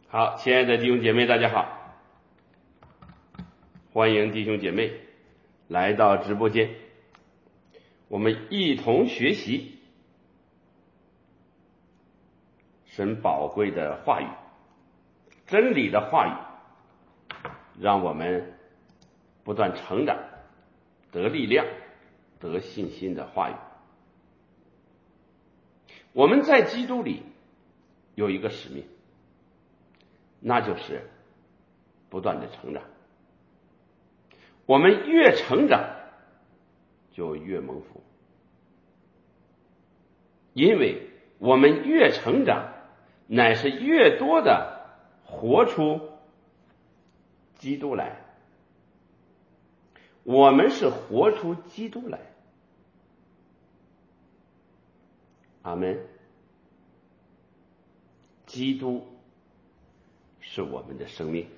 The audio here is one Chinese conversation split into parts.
好，亲爱的弟兄姐妹，大家好，欢迎弟兄姐妹来到直播间，我们一同学习神宝贵的话语，真理的话语，让我们不断成长，得力量，得信心的话语。我们在基督里有一个使命，那就是不断的成长。我们越成长就越蒙福，因为我们越成长乃是越多的活出基督来，我们是活出基督来。阿们。基督是我们的生命。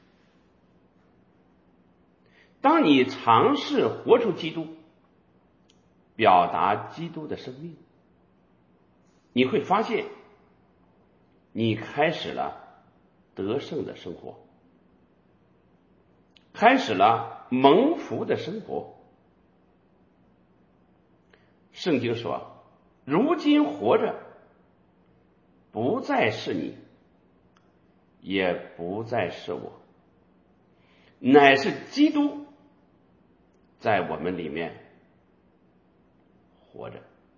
当你尝试活出基督，表达基督的生命，你会发现你开始了得胜的生活，开始了蒙福的生活。圣经说，如今活着不再是你，也不再是我，乃是基督在我们里面活着。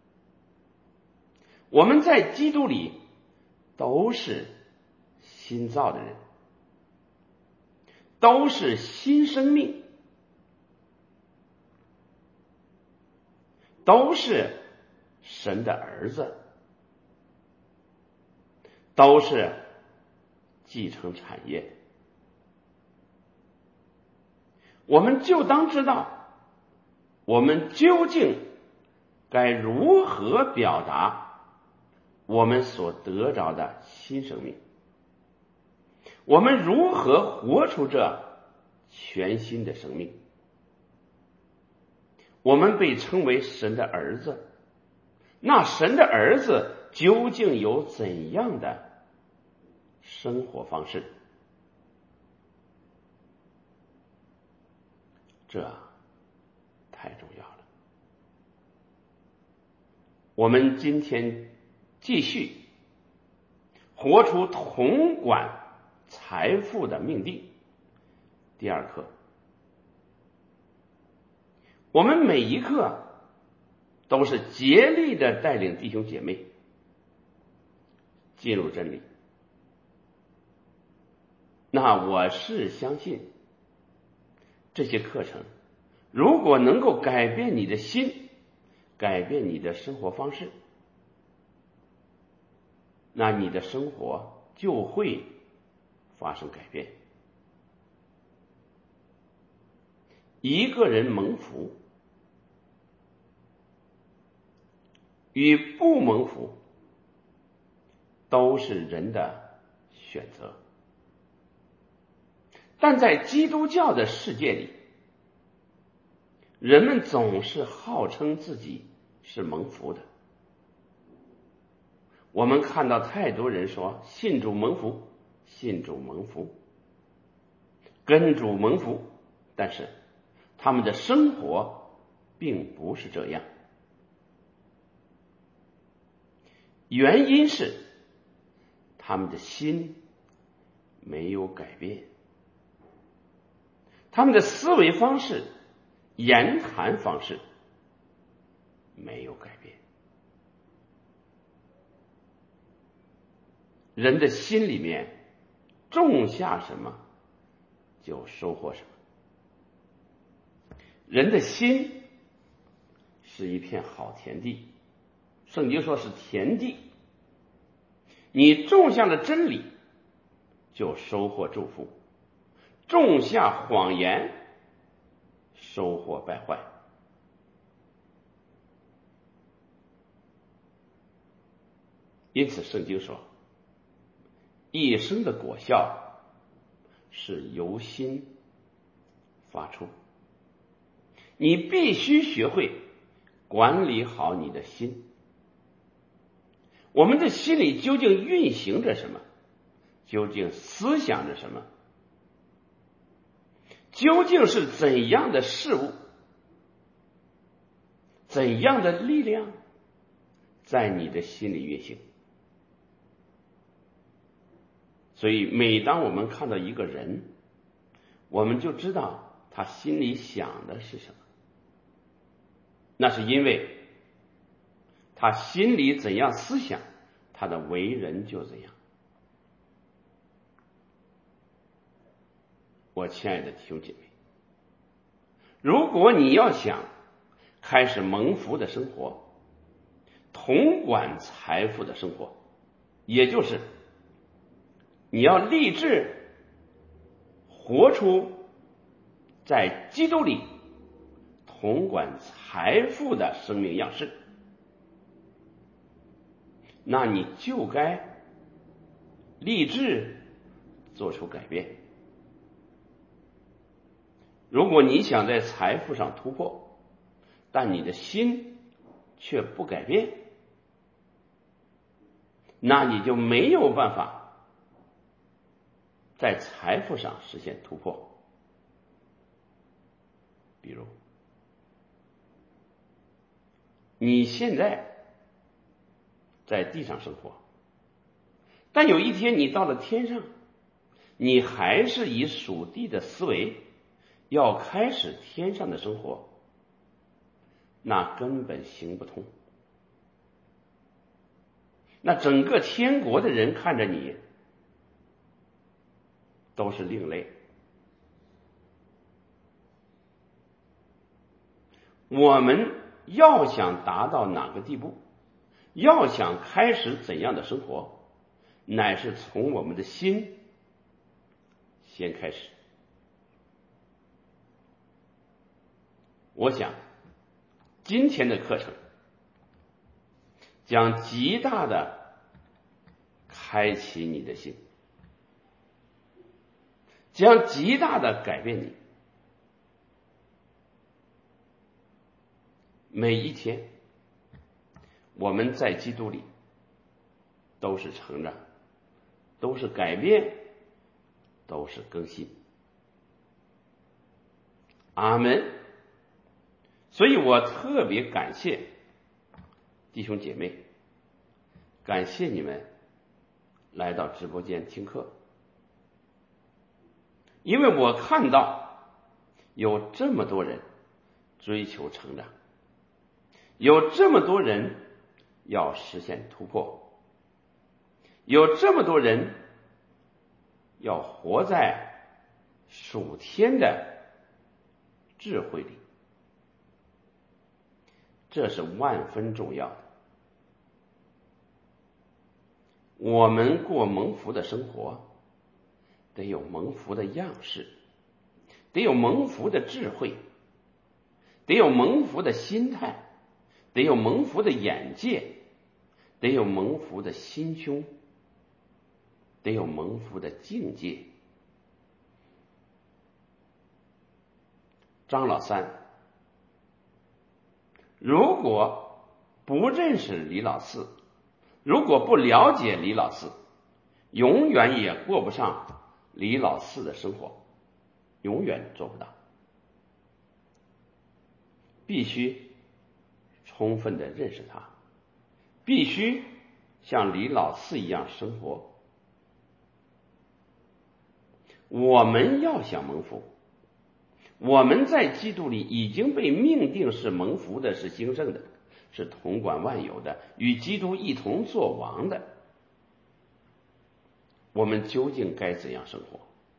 我们在基督里都是新造的人，都是新生命，都是神的儿子，都是继承产业。我们就当知道，我们究竟该如何表达我们所得着的新生命，我们如何活出这全新的生命。我们被称为神的儿子，那神的儿子究竟有怎样的生活方式？这太重要了。我们今天继续活出统管财富的命定。第二课，我们每一课都是竭力的带领弟兄姐妹进入真理。那我是相信这些课程如果能够改变你的心，改变你的生活方式，那你的生活就会发生改变。一个人蒙福与不蒙福都是人的选择，但在基督教的世界里，人们总是号称自己是蒙福的。我们看到太多人说信主蒙福，信主蒙福，跟主蒙福，但是他们的生活并不是这样。原因是他们的心没有改变，他们的思维方式、言谈方式没有改变。人的心里面种下什么就收获什么。人的心是一片好田地，圣经说是田地，你种下了真理就收获祝福，种下谎言收获败坏。因此圣经说，一生的果效是由心发出。你必须学会管理好你的心。我们的心里究竟运行着什么？ 究竟思想着什么？究竟是怎样的事物，怎样的力量在你的心里运行？所以每当我们看到一个人，我们就知道他心里想的是什么。那是因为他心里怎样思想，他的为人就怎样。我亲爱的弟兄姐妹，如果你要想开始蒙福的生活，统管财富的生活，也就是你要立志活出在基督里统管财富的生命样式，那你就该立志做出改变。如果你想在财富上突破，但你的心却不改变，那你就没有办法在财富上实现突破。比如你现在在地上生活，但有一天你到了天上，你还是以属地的思维要开始天上的生活，那根本行不通。那整个天国的人看着你都是另类。我们要想达到哪个地步，要想开始怎样的生活，乃是从我们的心先开始。我想今天的课程将极大的开启你的心，将极大的改变你。每一天我们在基督里都是成长，都是改变，都是更新。阿们。所以我特别感谢弟兄姐妹，感谢你们来到直播间听课，因为我看到有这么多人追求成长，有这么多人要实现突破，有这么多人要活在属天的智慧里，这是万分重要的。我们过蒙福的生活，得有蒙福的样式，得有蒙福的智慧，得有蒙福的心态，得有蒙福的眼界，得有蒙福的心胸，得有蒙福的境界。张老三如果不认识李老四，如果不了解李老四，永远也过不上李老四的生活，永远做不到。必须充分的认识他，必须像李老四一样生活。我们要想蒙福，我们在基督里已经被命定是蒙福的，是兴盛的，是统管万有的，与基督一同作王的。我们究竟该怎样生活？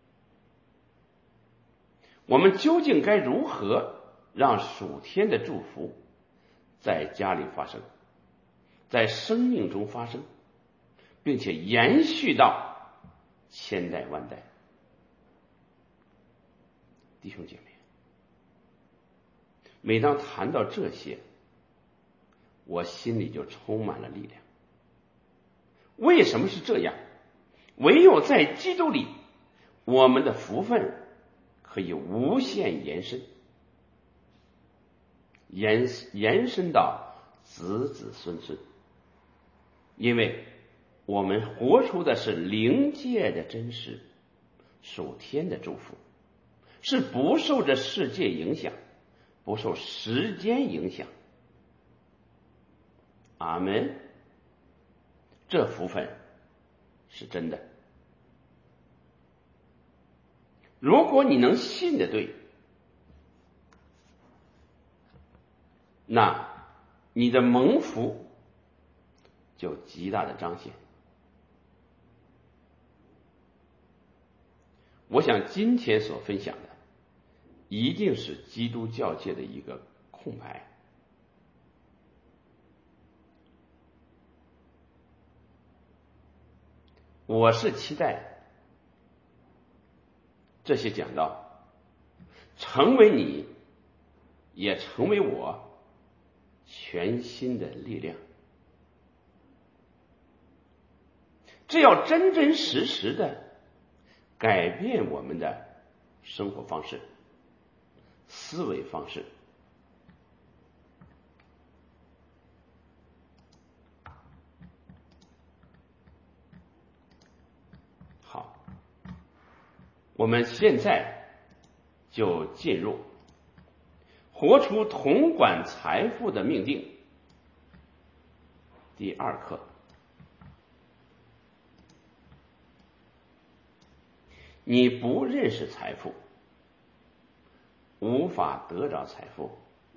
我们究竟该如何让属天的祝福在家里发生，在生命中发生，并且延续到千代万代？弟兄姐妹，每当谈到这些，我心里就充满了力量。为什么是这样？唯有在基督里，我们的福分可以无限延伸，延伸到子子孙孙。因为我们活出的是灵界的真实，属天的祝福，是不受这世界影响，不受时间影响。阿们。这福分是真的。如果你能信得对，那你的蒙福就极大的彰显。我想今天所分享的一定是基督教界的一个空白。我是期待这些讲道成为你，也成为我全新的力量。这要真真实实的改变我们的生活方式、思维方式。好，我们现在就进入活出统管财富的命定第2课。你不认识财富，无法得着财富；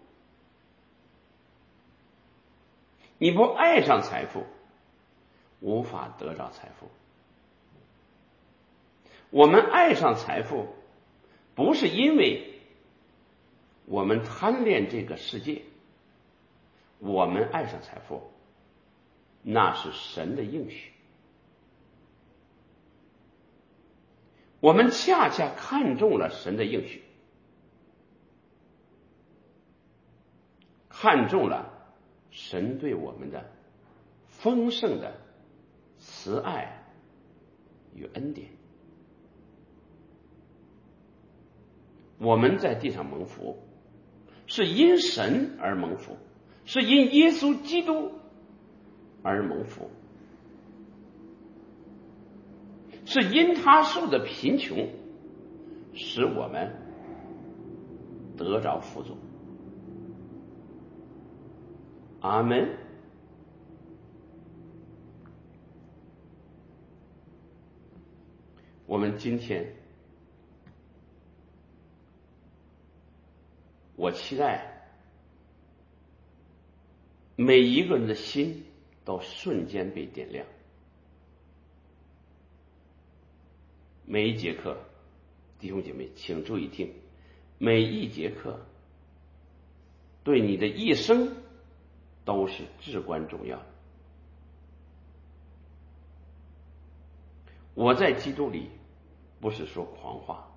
你不爱上财富，无法得着财富。我们爱上财富，不是因为我们贪恋这个世界，我们爱上财富，那是神的应许。我们恰恰看中了神的应许，看中了神对我们的丰盛的慈爱与恩典。我们在地上蒙福，是因神而蒙福，是因耶稣基督而蒙福，是因他受的贫穷，使我们得着富足。阿们。我们今天，我期待每一个人的心都瞬间被点亮。每一节课，弟兄姐妹请注意听，每一节课对你的一生都是至关重要的。我在基督里不是说狂话，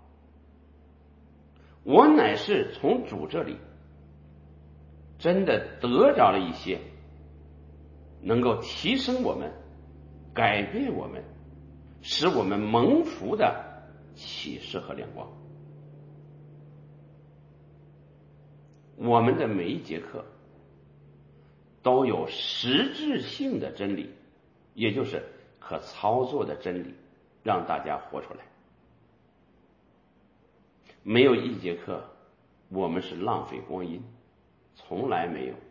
我乃是从主这里真的得着了一些能够提升我们、改变我们、使我们蒙福的启示和亮光。我们的每一节课都有实质性的真理，也就是可操作的真理，让大家活出来。没有一节课我们是浪费光阴，从来没有。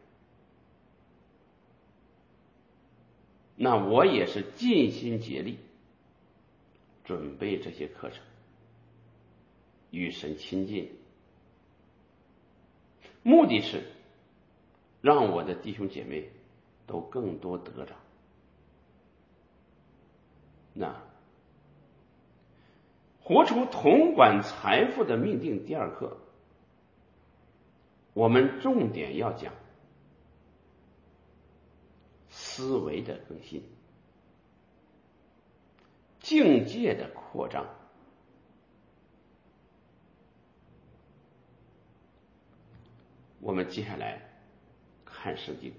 那我也是尽心竭力准备这些课程，与神亲近，目的是让我的弟兄姐妹都更多得着。那活出统管财富的命定第2课，我们重点要讲思维的更新，境界的扩张。我们接下来看圣经，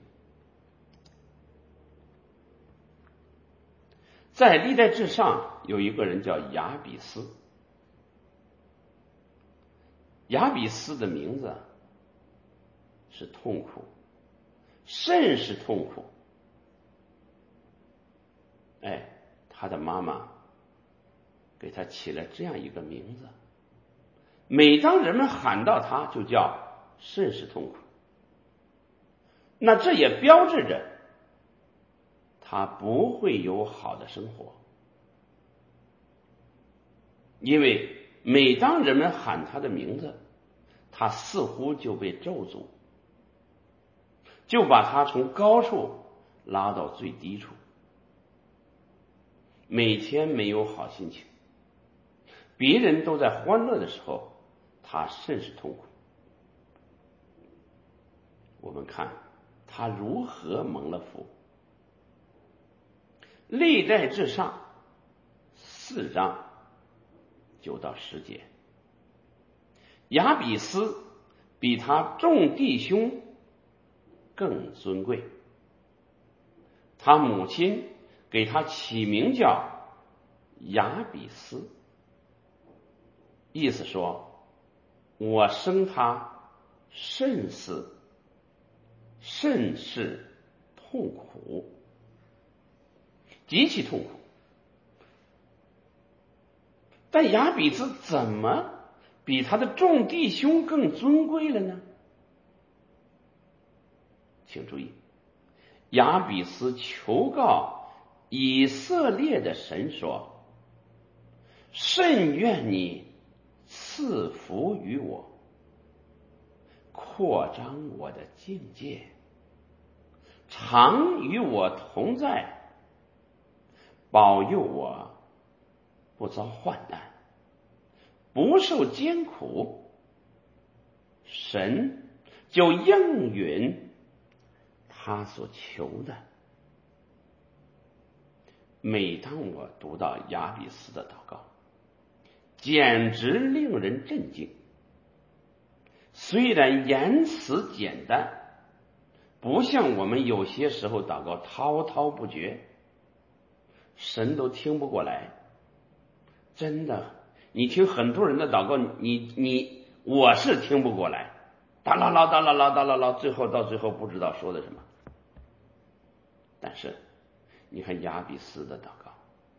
在历代志上有一个人叫亚比斯。亚比斯的名字是痛苦，甚是痛苦。 他的妈妈给他起了这样一个名字，每当人们喊到他，就叫甚是痛苦。那这也标志着他不会有好的生活，因为每当人们喊他的名字，他似乎就被咒诅，就把他从高处拉到最低处，每天没有好心情，别人都在欢乐的时候，他甚是痛苦。我们看他如何蒙了福。历代志上4章9到10节，亚比斯比他众弟兄更尊贵，他母亲给他起名叫亚比斯，意思说我生他甚是痛苦，极其痛苦。但亚比斯怎么比他的众弟兄更尊贵了呢？请注意，亚比斯求告以色列的神说，甚愿你赐福于我，扩张我的境界，常与我同在，保佑我不遭患难，不受艰苦。神就应允他所求的。每当我读到亚比斯的祷告，简直令人震惊。虽然言辞简单，不像我们有些时候祷告滔滔不绝，神都听不过来。真的，你听很多人的祷告，我是听不过来，哒啦啦哒啦啦哒啦啦，到最后不知道说的什么。但是你看亚比斯的祷告，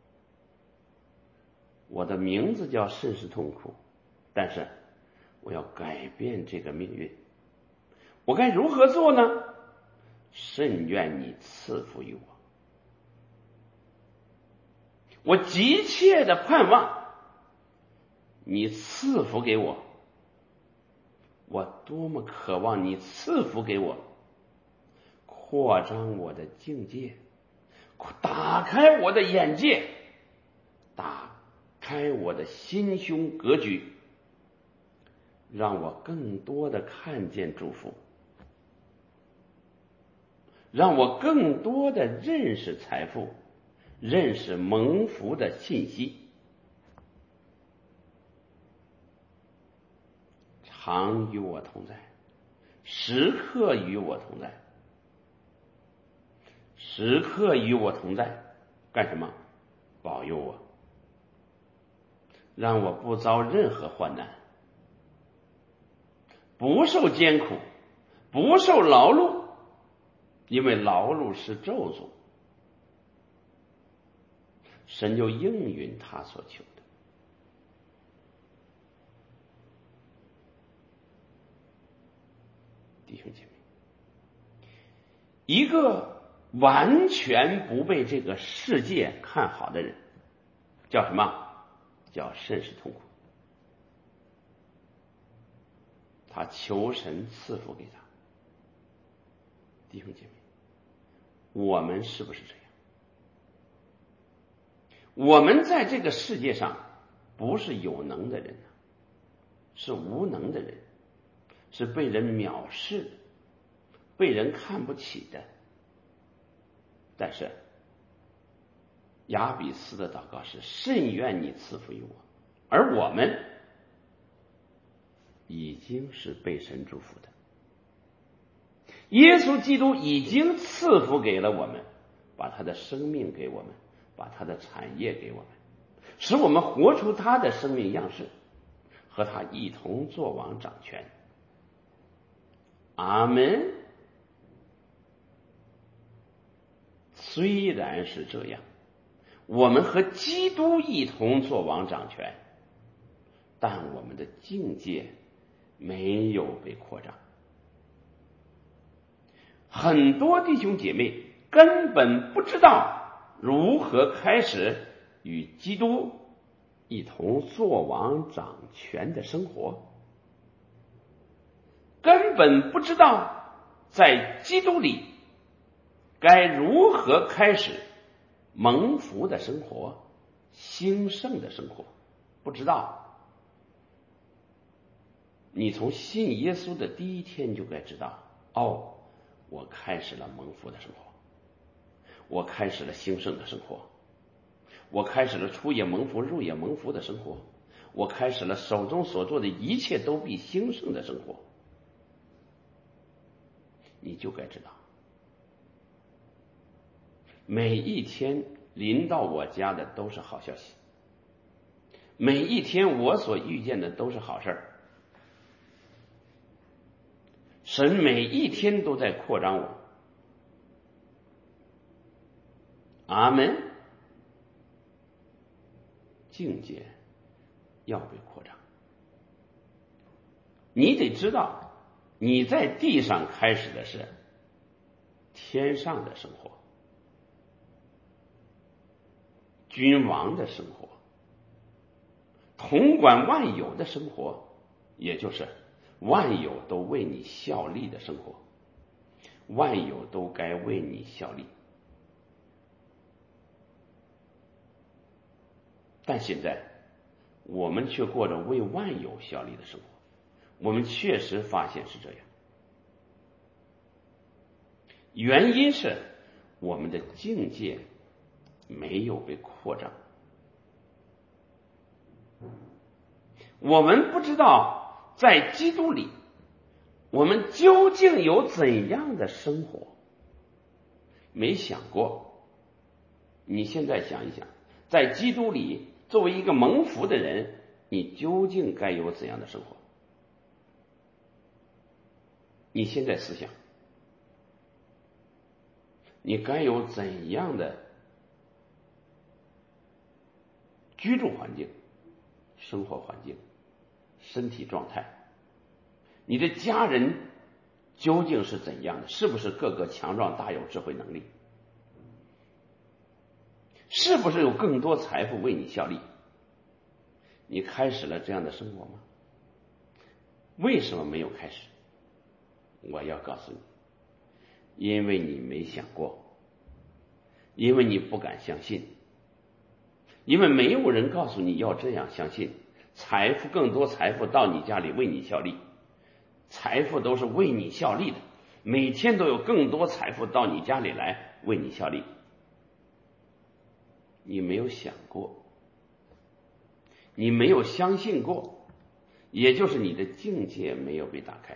我的名字叫甚是痛苦，但是我要改变这个命运，我该如何做呢？甚愿你赐福于我，我急切的盼望你赐福给我，我多么渴望你赐福给我，扩张我的境界，打开我的眼界，打开我的心胸格局，让我更多的看见祝福，让我更多的认识财富，认识蒙福的信息，常与我同在，时刻与我同在，时刻与我同在，干什么？保佑我，让我不遭任何患难，不受艰苦，不受劳碌，因为劳碌是咒诅。神就应允他所求的。弟兄姐妹，一个完全不被这个世界看好的人叫什么？叫甚是痛苦。他求神赐福给他。弟兄姐妹，我们是不是这样？我们在这个世界上不是有能的人，是无能的人，是被人藐视、被人看不起的。但是亚比斯的祷告是甚愿你赐福于我，而我们已经是被神祝福的。耶稣基督已经赐福给了我们，把他的生命给我们，把他的产业给我们，使我们活出他的生命样式，和他一同作王掌权。阿们。虽然是这样， 我们和基督一同做王掌权，但我们的境界没有被扩张。很多弟兄姐妹根本不知道如何开始与基督一同做王掌权的生活，根本不知道在基督里该如何开始蒙福的生活、兴盛的生活，不知道。你从信耶稣的第一天就该知道，我开始了蒙福的生活，我开始了兴盛的生活，我开始了出也蒙福入也蒙福的生活，我开始了手中所做的一切都必兴盛的生活。你就该知道，每一天临到我家的都是好消息，每一天我所遇见的都是好事儿。神每一天都在扩张我。阿们。境界要被扩张，你得知道你在地上开始的是天上的生活，君王的生活，统管万有的生活，也就是万有都为你效力的生活，万有都该为你效力。但现在我们却过着为万有效力的生活，我们确实发现是这样。原因是我们的境界没有被扩张，我们不知道在基督里我们究竟有怎样的生活，没想过。你现在想一想，在基督里作为一个蒙福的人，你究竟该有怎样的生活？你现在思想，你该有怎样的居住环境、生活环境、身体状态？你的家人究竟是怎样的？是不是个个强壮、大有智慧能力？是不是有更多财富为你效力？你开始了这样的生活吗？为什么没有开始？我要告诉你，因为你没想过，因为你不敢相信，因为没有人告诉你要这样相信。财富，更多财富到你家里为你效力，财富都是为你效力的，每天都有更多财富到你家里来为你效力。你没有想过，你没有相信过，也就是你的境界没有被打开。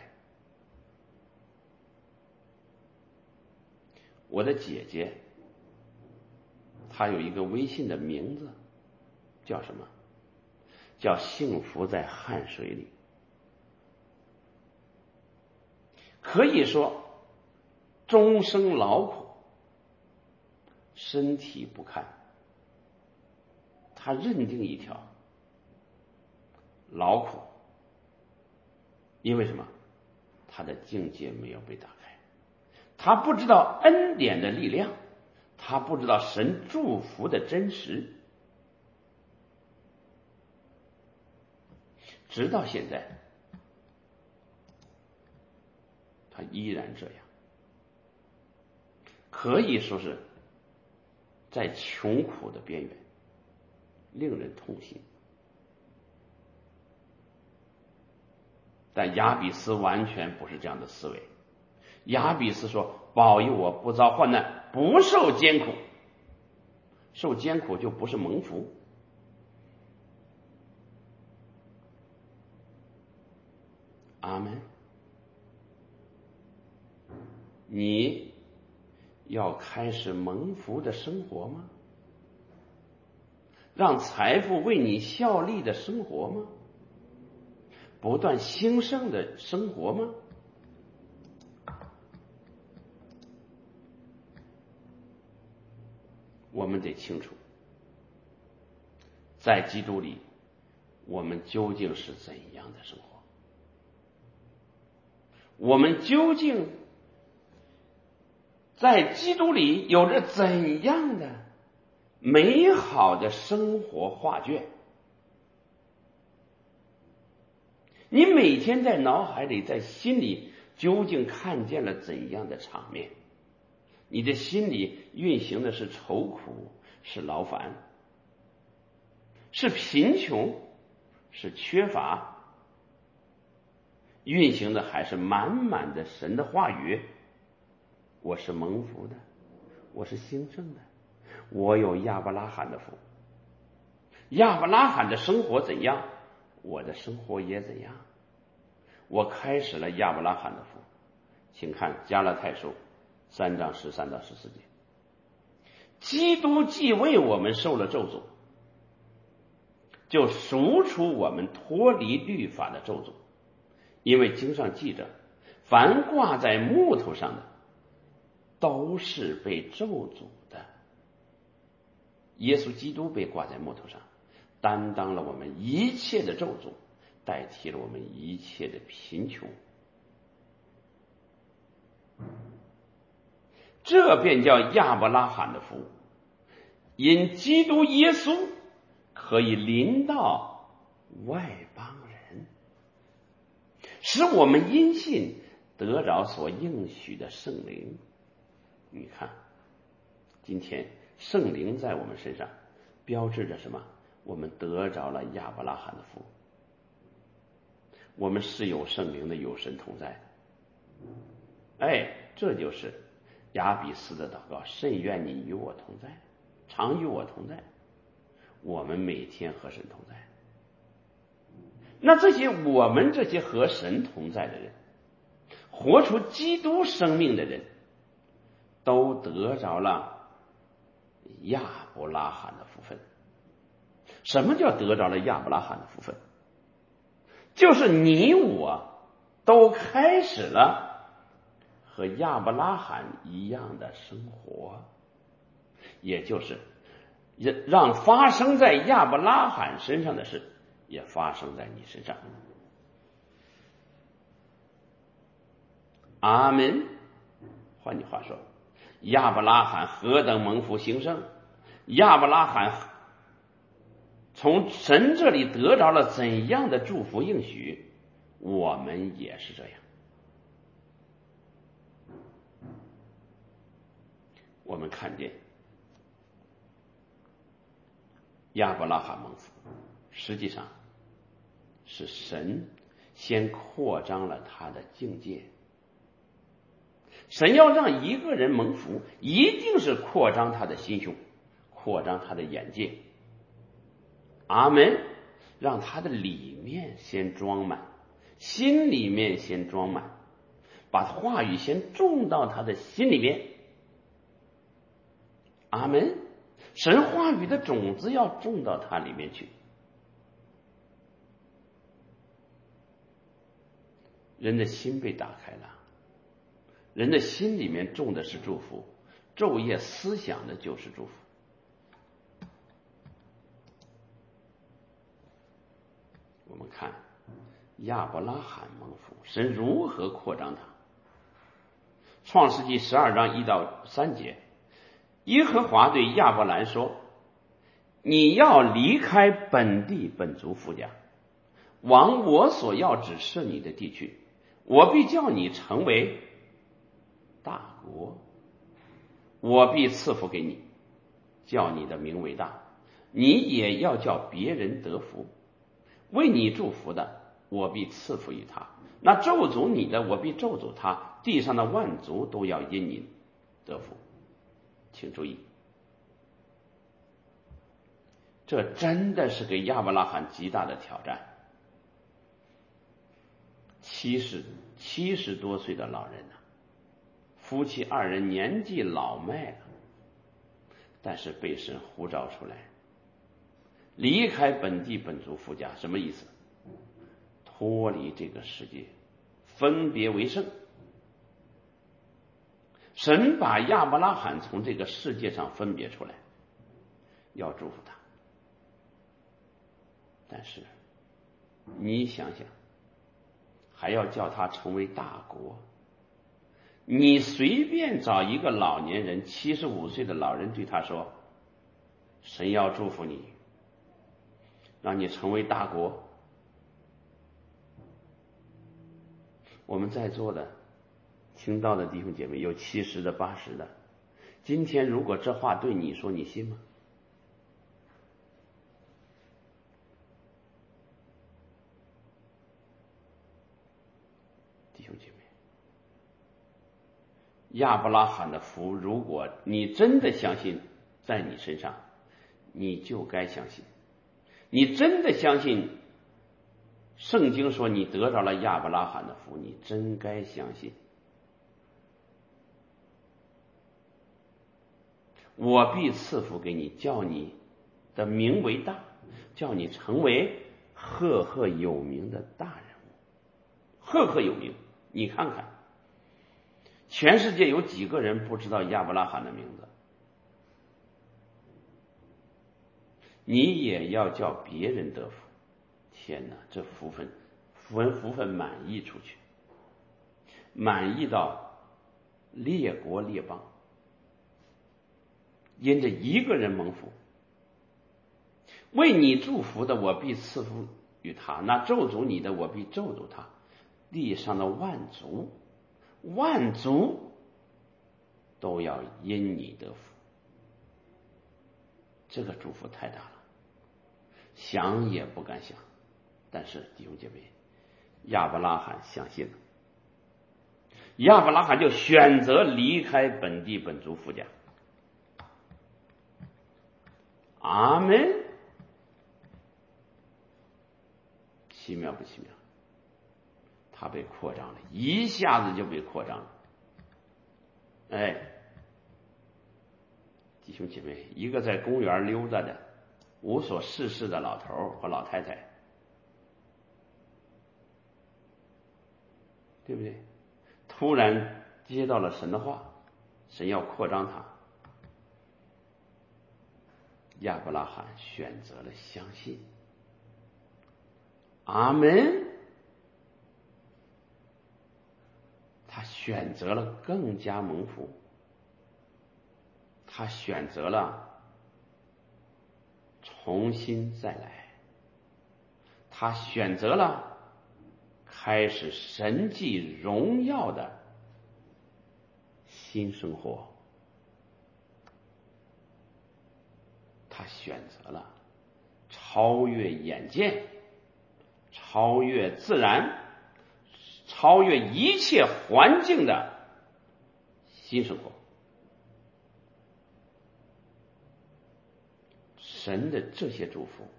我的姐姐她有一个微信的名字叫什么？叫幸福在汗水里。可以说终生劳苦，身体不堪，他认定一条劳苦，因为什么？他的境界没有被打开，他不知道恩典的力量，他不知道神祝福的真实。直到现在他依然这样，可以说是在穷苦的边缘，令人痛心。但亚比斯完全不是这样的思维。亚比斯说，保佑我不遭患难，不受艰苦。受艰苦就不是蒙福。阿们。你要开始蒙福的生活吗？让财富为你效力的生活吗？不断兴盛的生活吗？我们得清楚， 在基督里，我们究竟是怎样的生活？我们究竟在基督里有着怎样的美好的生活画卷？你每天在脑海里、在心里究竟看见了怎样的场面？你的心里运行的是愁苦，是劳烦，是贫穷，是缺乏，运行的还是满满的神的话语？我是蒙福的，我是兴盛的，我有亚伯拉罕的福。亚伯拉罕的生活怎样，我的生活也怎样。我开始了亚伯拉罕的福，请看加拉太书3章13到14节。基督既为我们受了咒诅，就赎出我们脱离律法的咒诅，因为经上记着，凡挂在木头上的都是被咒诅的。耶稣基督被挂在木头上，担当了我们一切的咒诅，代替了我们一切的贫穷。这便叫亚伯拉罕的福，因基督耶稣可以临到外邦人，使我们因信得着所应许的圣灵。你看，今天圣灵在我们身上标志着什么？我们得着了亚伯拉罕的福，我们是有圣灵的，有神同在的。这就是雅比斯的祷告，甚愿你与我同在，常与我同在。我们每天和神同在。那我们这些和神同在的人，活出基督生命的人，都得着了亚伯拉罕的福分。什么叫得着了亚伯拉罕的福分？就是你我都开始了和亚伯拉罕一样的生活，也就是让发生在亚伯拉罕身上的事也发生在你身上。阿们。换句话说，亚伯拉罕何等蒙福兴盛，亚伯拉罕从神这里得着了怎样的祝福应许，我们也是这样。我们看见亚伯拉罕蒙福，实际上是神先扩张了他的境界。神要让一个人蒙福，一定是扩张他的心胸，扩张他的眼界。阿们。让他的里面先装满，心里面先装满，把话语先种到他的心里面。阿们。神话语的种子要种到他里面去。人的心被打开了，人的心里面种的是祝福，昼夜思想的就是祝福。我们看亚伯拉罕蒙福，神如何扩张他。创世纪12章1到3节，耶和华对亚伯兰说，你要离开本地本族父家，往我所要指示你的地去，我必叫你成为大国，我必赐福给你，叫你的名为大，你也要叫别人得福。为你祝福的，我必赐福于他；那咒诅你的，我必咒诅他。地上的万族都要因你得福。请注意，这真的是给亚伯拉罕极大的挑战。70多岁的老人夫妻2人年纪老迈了，但是被神呼召出来，离开本地本族父家。什么意思？脱离这个世界，分别为圣。神把亚伯拉罕从这个世界上分别出来，要祝福他。 但是你想想，还要叫他成为大国，你随便找一个老年人，75岁的老人对他说，神要祝福你，让你成为大国。我们在座的听到的弟兄姐妹有70的80的，今天如果这话对你说，你信吗？弟兄姐妹，亚伯拉罕的福，如果你真的相信在你身上，你就该相信。你真的相信圣经说你得着了亚伯拉罕的福，你真该相信。我必赐福给你，叫你的名为大，叫你成为赫赫有名的大人物。赫赫有名，你看看全世界有几个人不知道亚伯拉罕的名字？你也要叫别人得福。天哪，这福分满溢出去，满溢到列国列邦，因着一个人蒙福。为你祝福的，我必赐福于他；那咒诅你的，我必咒诅他。地上的万族都要因你得福。这个祝福太大了，想也不敢想。但是弟兄姐妹，亚伯拉罕相信了，亚伯拉罕就选择离开本地本族父家。阿门。奇妙不奇妙？他被扩张了，一下子就被扩张了。弟兄姐妹，一个在公园溜达的无所事事的老头和老太太，对不对？突然接到了神的话，神要扩张他，亚伯拉罕选择了相信。阿门。他选择了更加蒙福，他选择了重新再来，他选择了开始神迹荣耀的新生活，他选择了超越眼见，超越自然，超越一切环境的新生活。神的这些祝福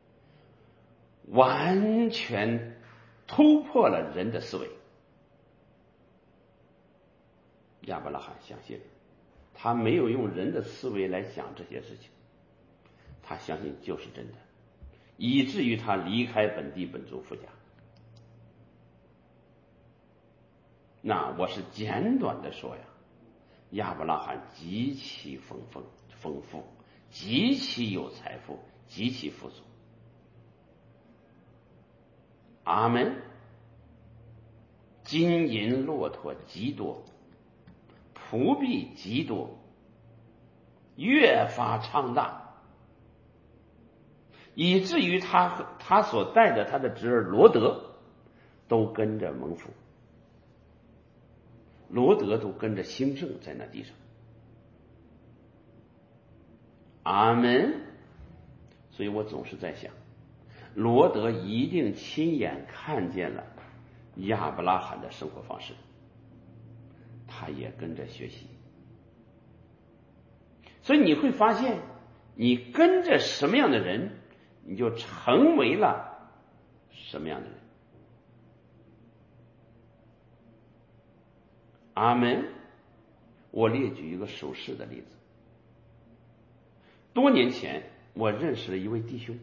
完全突破了人的思维。亚伯拉罕相信，他没有用人的思维来想这些事情，他相信就是真的，以至于他离开本地本族父家。那我是简短的说呀，亚伯拉罕极其丰富，极其有财富，极其富足。阿门。金银骆驼极多，仆婢极多，越发昌大，以至于他所带的他的侄儿罗德都跟着蒙福，罗德都跟着兴盛在那地上。阿门。所以我总是在想，罗德一定亲眼看见了亚伯拉罕的生活方式，他也跟着学习。所以你会发现，你跟着什么样的人，你就成为了什么样的人。阿门。我列举一个属世的例子。多年前我认识了一位弟兄，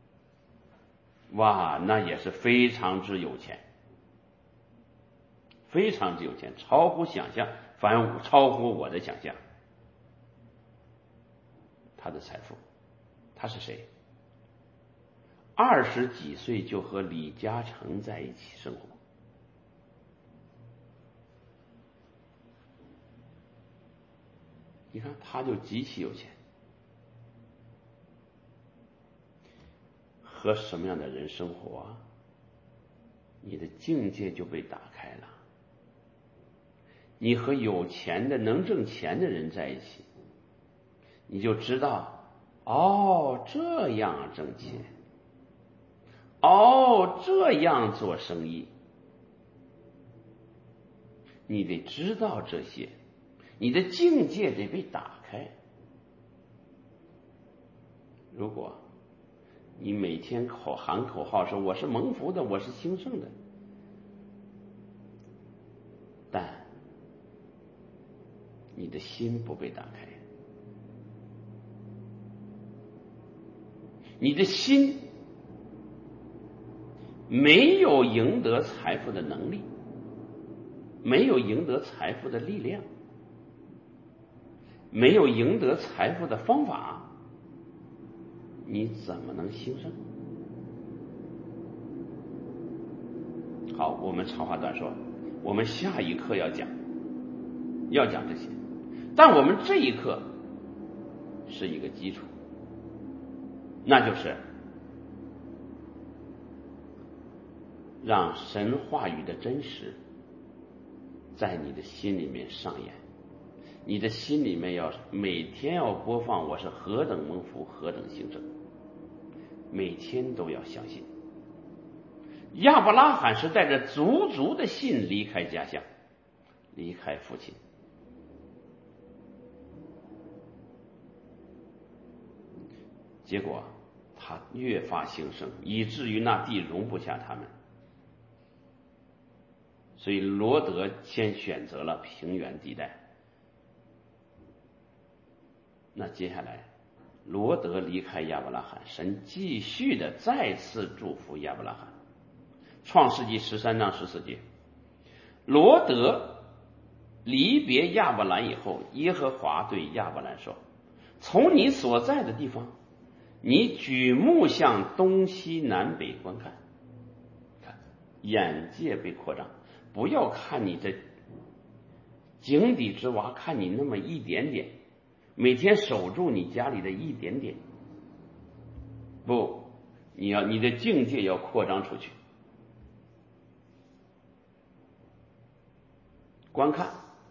哇，那也是非常之有钱，非常之有钱，超乎想象，超乎我的想象。他的财富，他是谁？ 20几岁就和李嘉诚在一起生活。你看，他就极其有钱。和什么样的人生活，你的境界就被打开了。你和有钱的能挣钱的人在一起，你就知道，哦，这样挣钱，哦，这样做生意。你得知道这些，你的境界得被打开。如果你每天喊口号说我是蒙福的，我是兴盛的，但你的心不被打开，你的心没有赢得财富的能力，没有赢得财富的力量，没有赢得财富的方法，你怎么能兴盛？好，我们长话短说，我们下一课要讲这些，但我们这一课是一个基础，那就是让神话语的真实在你的心里面上演。你的心里面每天要播放我是何等蒙福，何等兴盛，每天都要相信。亚伯拉罕是带着足足的信离开家乡，离开父亲，结果他越发兴盛，以至于那地容不下他们。所以罗德先选择了平原地带。那接下来罗德离开亚伯拉罕，神继续的再次祝福亚伯拉罕。创世纪13章14节，罗德离别亚伯兰以后，耶和华对亚伯兰说，从你所在的地方，你举目向东西南北观看，看眼界被扩张，不要看你这井底之蛙，看你那么一点点，每天守住你家里的一点点，不，你的境界要扩张出去。观看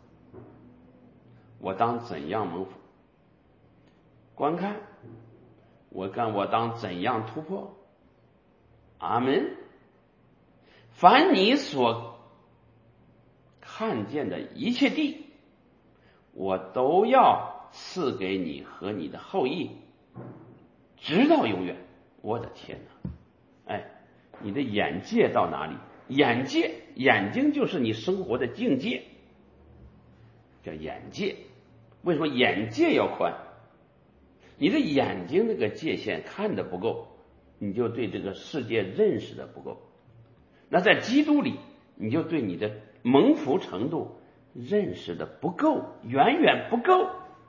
我当怎样蒙福，观看我当怎样突破。阿们。凡你所看见的一切地，我都要赐给你和你的后裔，直到永远。我的天哪！哎，你的眼界到哪里？眼睛就是你生活的境界，叫眼界。为什么眼界要宽？你的眼睛那个界限看得不够，你就对这个世界认识的不够。那在基督里，你就对你的蒙福程度认识的不够，远远不够。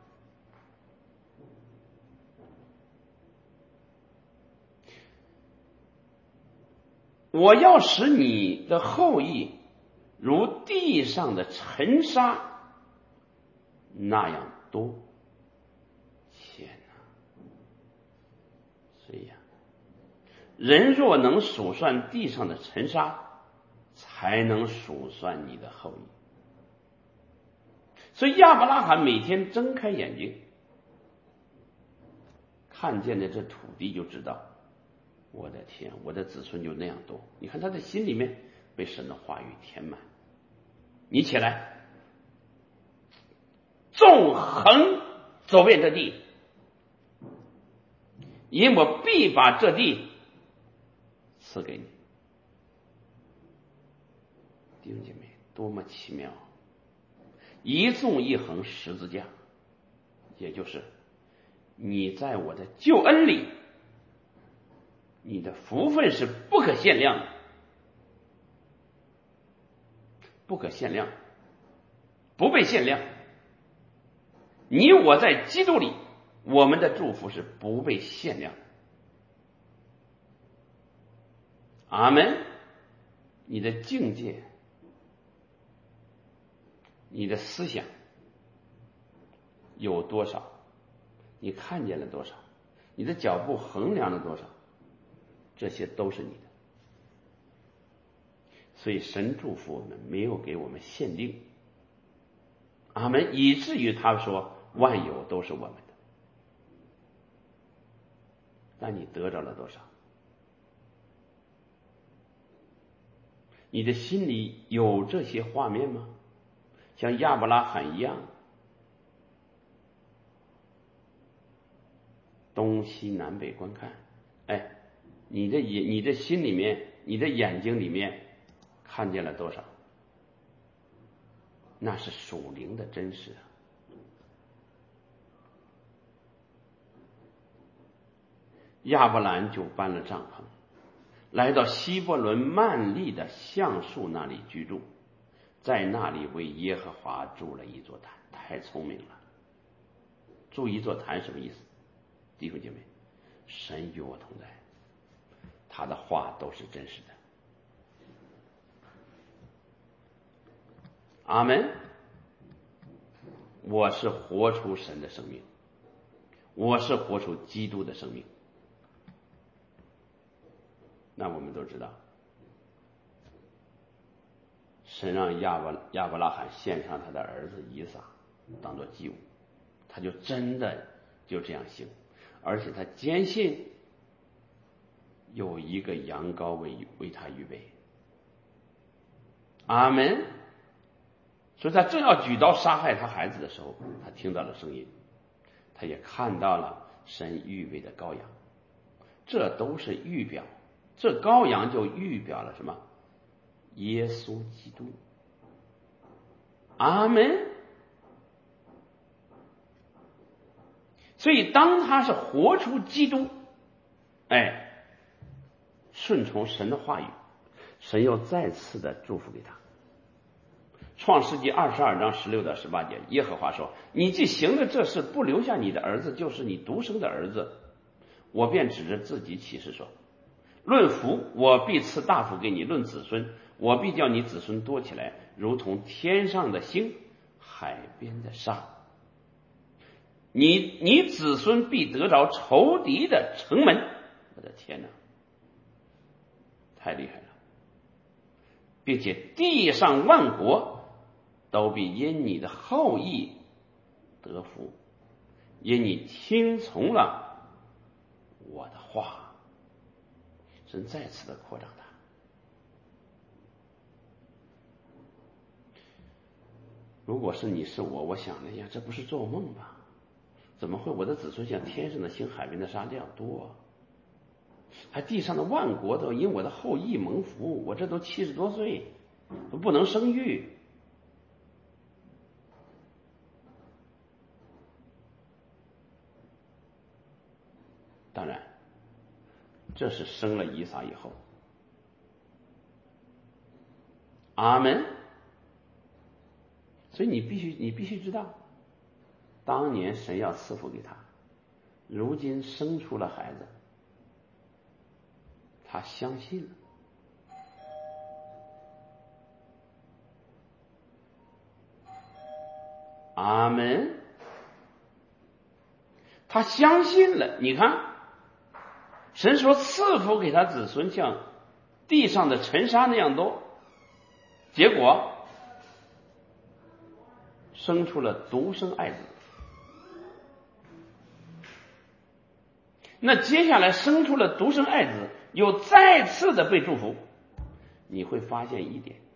我要使你的后裔如地上的尘沙那样多。天哪！所以人若能数算地上的尘沙，才能数算你的后裔。所以亚伯拉罕每天睁开眼睛，看见的这土地，就知道，我的天，我的子孙就那样多。你看他的心里面被神的话语填满。你起来，纵横走遍这地，因我必把这地赐给你。弟兄姐妹，多么奇妙！一纵一横十字架，也就是你在我的救恩里，你的福分是不可限量的，不可限量，不被限量。你我在基督里，我们的祝福是不被限量的。 阿门。你的境界，你的思想有多少，你看见了多少，你的脚步衡量了多少，这些都是你的。所以神祝福我们，没有给我们限定，阿们，以至于他说万有都是我们的。那你得着了多少？你的心里有这些画面吗？像亚伯拉罕一样，东西南北观看，哎，你的心里面，你的眼睛里面看见了多少？那是属灵的真实啊。亚伯兰就搬了帐篷，来到希伯伦曼利的橡树那里居住，在那里为耶和华筑了一座坛。太聪明了，筑一座坛什么意思？弟兄姐妹，神与我同在，他的话都是真实的。阿们。我是活出神的生命，我是活出基督的生命。那我们都知道，神让亚伯拉罕献上他的儿子以撒当做祭物，他就真的就这样行，而且他坚信有一个羊羔为他预备。阿们。所以他正要举刀杀害他孩子的时候，他听到了声音，他也看到了神预备的羔羊，这都是预表，这羔羊就预表了什么？耶稣基督。阿们。所以当他是活出基督，顺从神的话语，神又再次的祝福给他。创世纪22章16到18节，耶和华说：你既行了这事，不留下你的儿子，就是你独生的儿子，我便指着自己起誓说，论福我必赐大福给你，论子孙我必叫你子孙多起来，如同天上的星，海边的沙。你子孙必得着仇敌的城门。我的天哪，太厉害了！并且地上万国都必因你的后裔得福，因你听从了我的话。神再次的扩张他。如果是你是我，我想哎呀，这不是做梦吧？怎么会我的子孙像天上的星，海边的沙这样多？还地上的万国都因我的后裔蒙福，我这都70多岁，都不能生育。当然，这是生了以撒以后。阿们。所以你必须知道，当年神要赐福给他，如今生出了孩子，他相信了。阿们。他相信了。你看，神说赐福给他子孙像地上的尘沙那样多，结果生出了独生爱子。那接下来生出了独生爱子，又再次的被祝福。你会发现一点，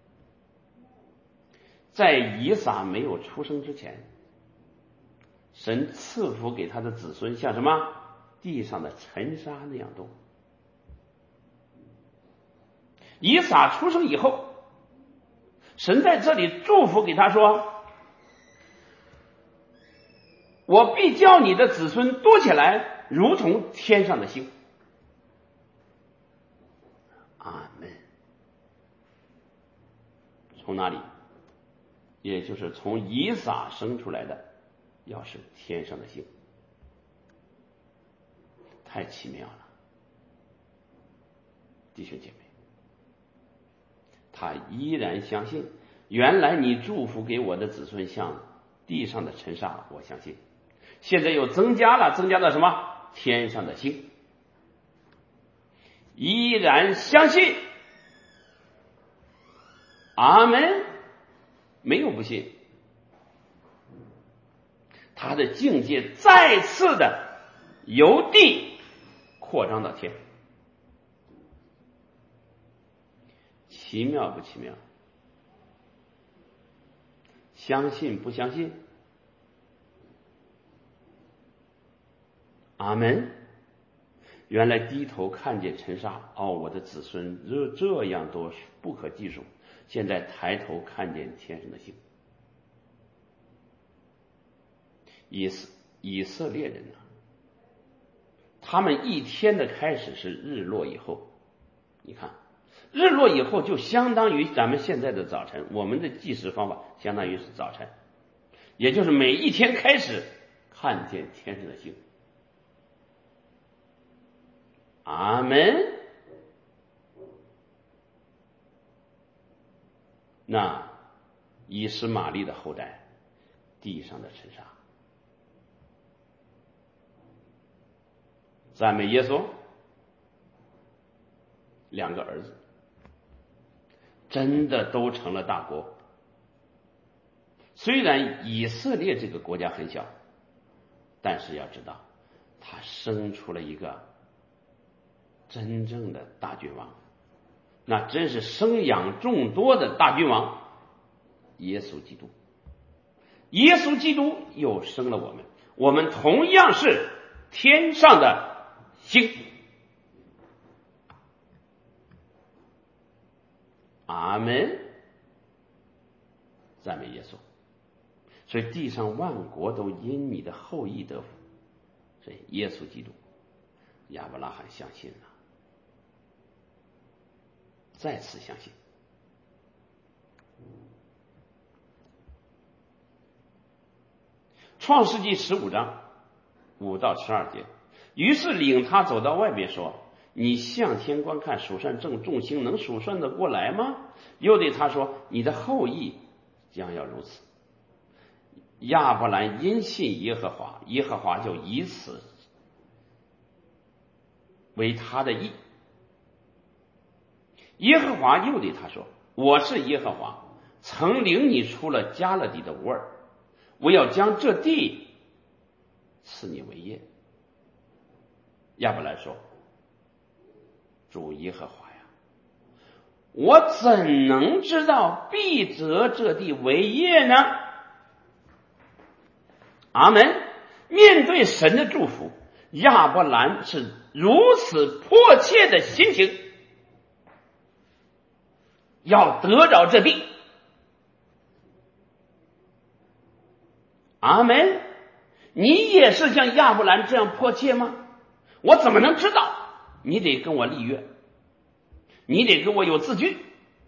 在以撒没有出生之前，神赐福给他的子孙像什么？地上的尘沙那样多。以撒出生以后，神在这里祝福给他说，我必叫你的子孙多起来，如同天上的星。阿们。从哪里？也就是从以撒生出来的，要是天上的星。太奇妙了，弟兄姐妹。 他依然相信，原来你祝福给我的子孙像地上的尘沙，我相信。现在又增加了什么？天上的星。依然相信。阿门。没有不信。他的境界再次的由地扩张到天。奇妙不奇妙？相信不相信？阿门。原来低头看见尘沙，我的子孙这样多不可计数，现在抬头看见天上的星。以色列人呢，他们一天的开始是日落以后。你看日落以后就相当于咱们现在的早晨，我们的计时方法相当于是早晨，也就是每一天开始看见天上的星。阿门。那以实玛利的后代，地上的尘沙。赞美耶稣。2个儿子真的都成了大国。虽然以色列这个国家很小，但是要知道他生出了一个真正的大君王，那真是生养众多的大君王，耶稣基督。耶稣基督又生了我们，我们同样是天上的星。阿门。赞美耶稣。所以地上万国都因你的后裔得福。所以耶稣基督，亚伯拉罕相信了，再次相信。创世纪15章5到12节，于是领他走到外边说，你向天观看，数算众星，能数算得过来吗？又对他说，你的后裔将要如此。亚伯兰因信耶和华，耶和华就以此为他的义。耶和华又对他说，我是耶和华，曾领你出了迦勒底的乌尔，我要将这地赐你为业。亚伯兰说，主耶和华呀，我怎能知道必得这地为业呢？阿门。面对神的祝福，亚伯兰是如此迫切的心情，要得着这地。阿门。你也是像亚伯兰这样迫切吗？我怎么能知道？你得跟我立约，你得跟我有字据，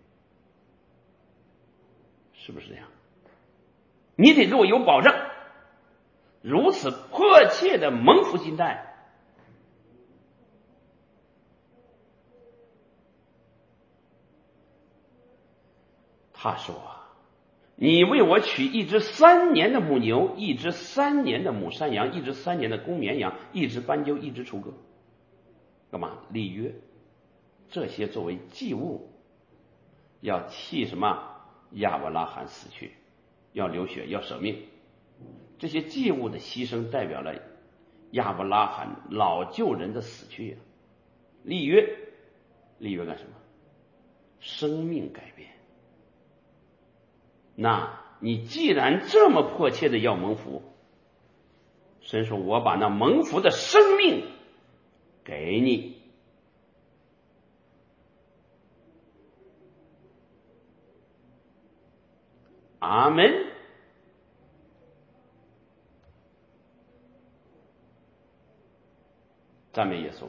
是不是这样？你得给我有保证。如此迫切的蒙福心态，他说，你为我取一只3年的母牛，一只3年的母山羊，一只3年的公绵羊，一只斑鸠，一只雏鸽。干嘛？立约。这些作为祭物，要替什么？亚伯拉罕死去，要流血，要舍命。这些祭物的牺牲代表了亚伯拉罕老旧人的死去。立约。立约干什么？生命改变。那你既然这么迫切的要蒙福，神说我把那蒙福的生命给你。阿门。赞美耶稣。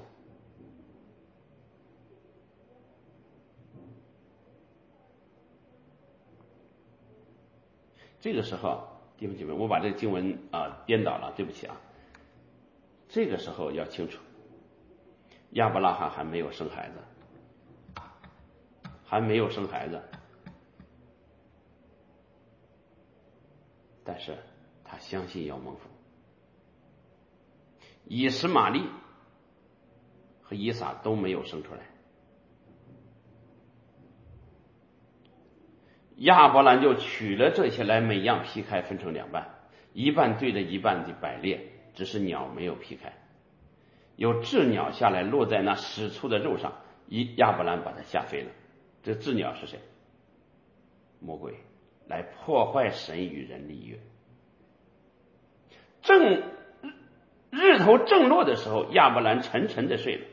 这个时候弟兄姐妹，我把这个经文颠倒了，对不起啊。这个时候要清楚，亚伯拉罕还没有生孩子， 还没有生孩子，但是他相信要蒙福。以实玛利和以撒都没有生出来，亚伯兰就取了这些来，每样劈开，分成2半，一半对着一半的摆列，只是鸟没有劈开。有鸷鸟下来落在那使出的肉上，亚伯兰把它吓飞了。这鸷鸟是谁？魔鬼，来破坏神与人立约。日头正落的时候，亚伯兰沉沉的睡了，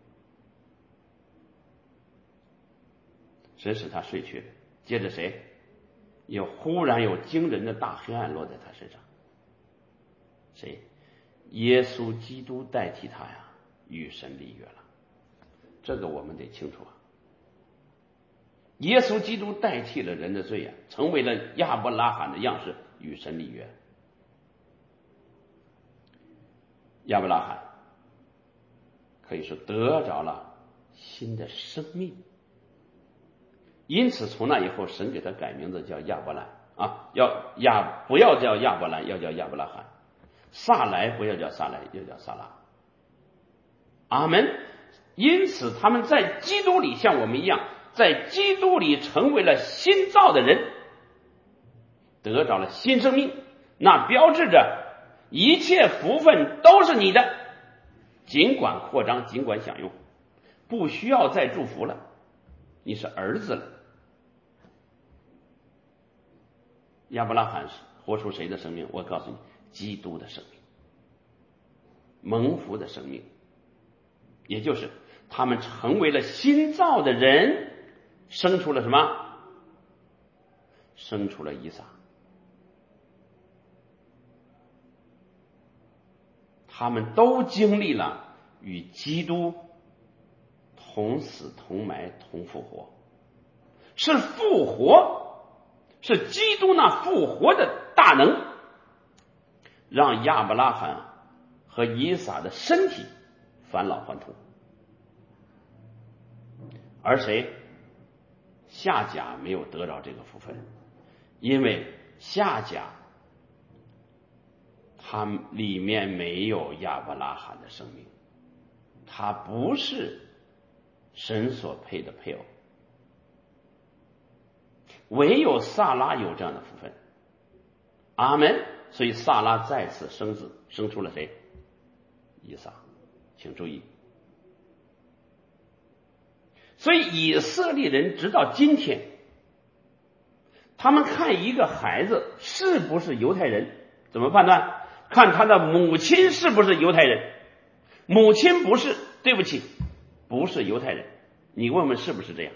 神使他睡去了。接着谁？忽然有惊人的大黑暗落在他身上。谁？耶稣基督代替他呀，与神立约了。这个我们得清楚啊。耶稣基督代替了人的罪呀，成为了亚伯拉罕的样式，与神立约。亚伯拉罕可以说得着了新的生命，因此从那以后，神给他改名字叫亚伯兰啊，不要叫亚伯兰，要叫亚伯拉罕。撒来不要叫撒来，要叫撒拉。阿门。因此他们在基督里像我们一样，在基督里成为了新造的人，得着了新生命，那标志着一切福分都是你的，尽管扩张，尽管享用，不需要再祝福了，你是儿子了。亚伯拉罕活出谁的生命？我告诉你，基督的生命，蒙福的生命，也就是他们成为了新造的人，生出了什么？生出了以撒。他们都经历了与基督同死同埋同复活，是复活，是基督那复活的大能，让亚伯拉罕和以撒的身体返老还童。而谁？夏甲没有得着这个福分，因为夏甲他里面没有亚伯拉罕的生命，他不是神所配的配偶。唯有撒拉有这样的福分。阿门。所以撒拉再次生子，生出了谁？以撒。请注意，所以以色列人直到今天，他们看一个孩子是不是犹太人，怎么判断？看他的母亲是不是犹太人。母亲不是，对不起，不是犹太人。你问问是不是这样？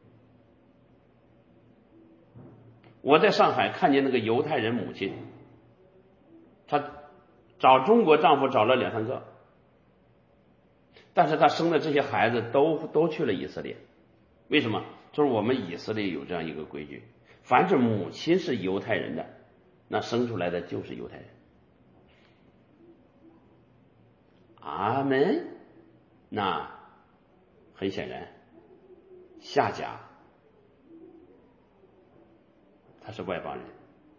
我在上海看见那个犹太人母亲，她找中国丈夫找了2、3个，但是她生的这些孩子都去了以色列。为什么？就是我们以色列有这样一个规矩，凡是母亲是犹太人的，那生出来的就是犹太人。阿门。那很显然，夏甲他是外邦人，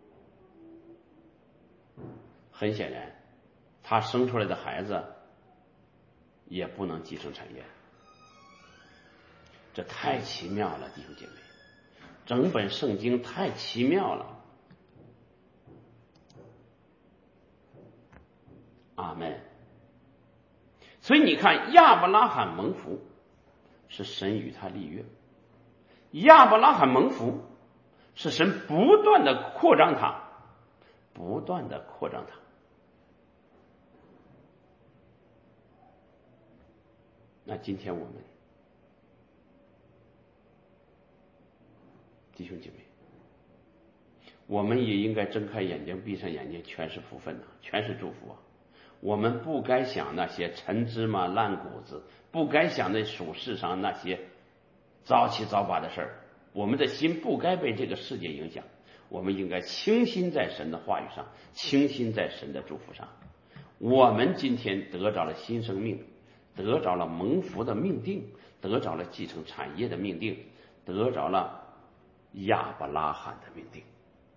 很显然他生出来的孩子也不能继承产业。这太奇妙了，弟兄姐妹，整本圣经太奇妙了。阿门。所以你看，亚伯拉罕蒙福是神与他立约，亚伯拉罕蒙福是神不断的扩张他，不断的扩张他。那今天我们弟兄姐妹，我们也应该睁开眼睛闭上眼睛，全是福分啊，全是祝福啊。我们不该想那些陈芝麻烂谷子，不该想那属世上那些早七早八的事儿。我们的心不该被这个世界影响，我们应该倾心在神的话语上，倾心在神的祝福上。我们今天得着了新生命，得着了蒙福的命定，得着了继承产业的命定， 得着了亚伯拉罕的命定。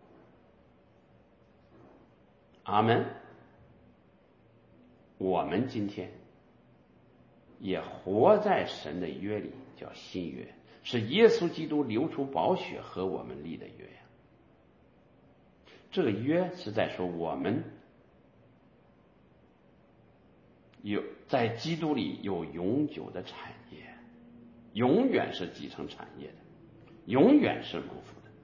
阿们。我们今天也活在神的约里，叫新约，是耶稣基督流出宝血和我们立的约呀。这个约是在说我们有在基督里有永久的产业，永远是继承产业的，永远是蒙福的。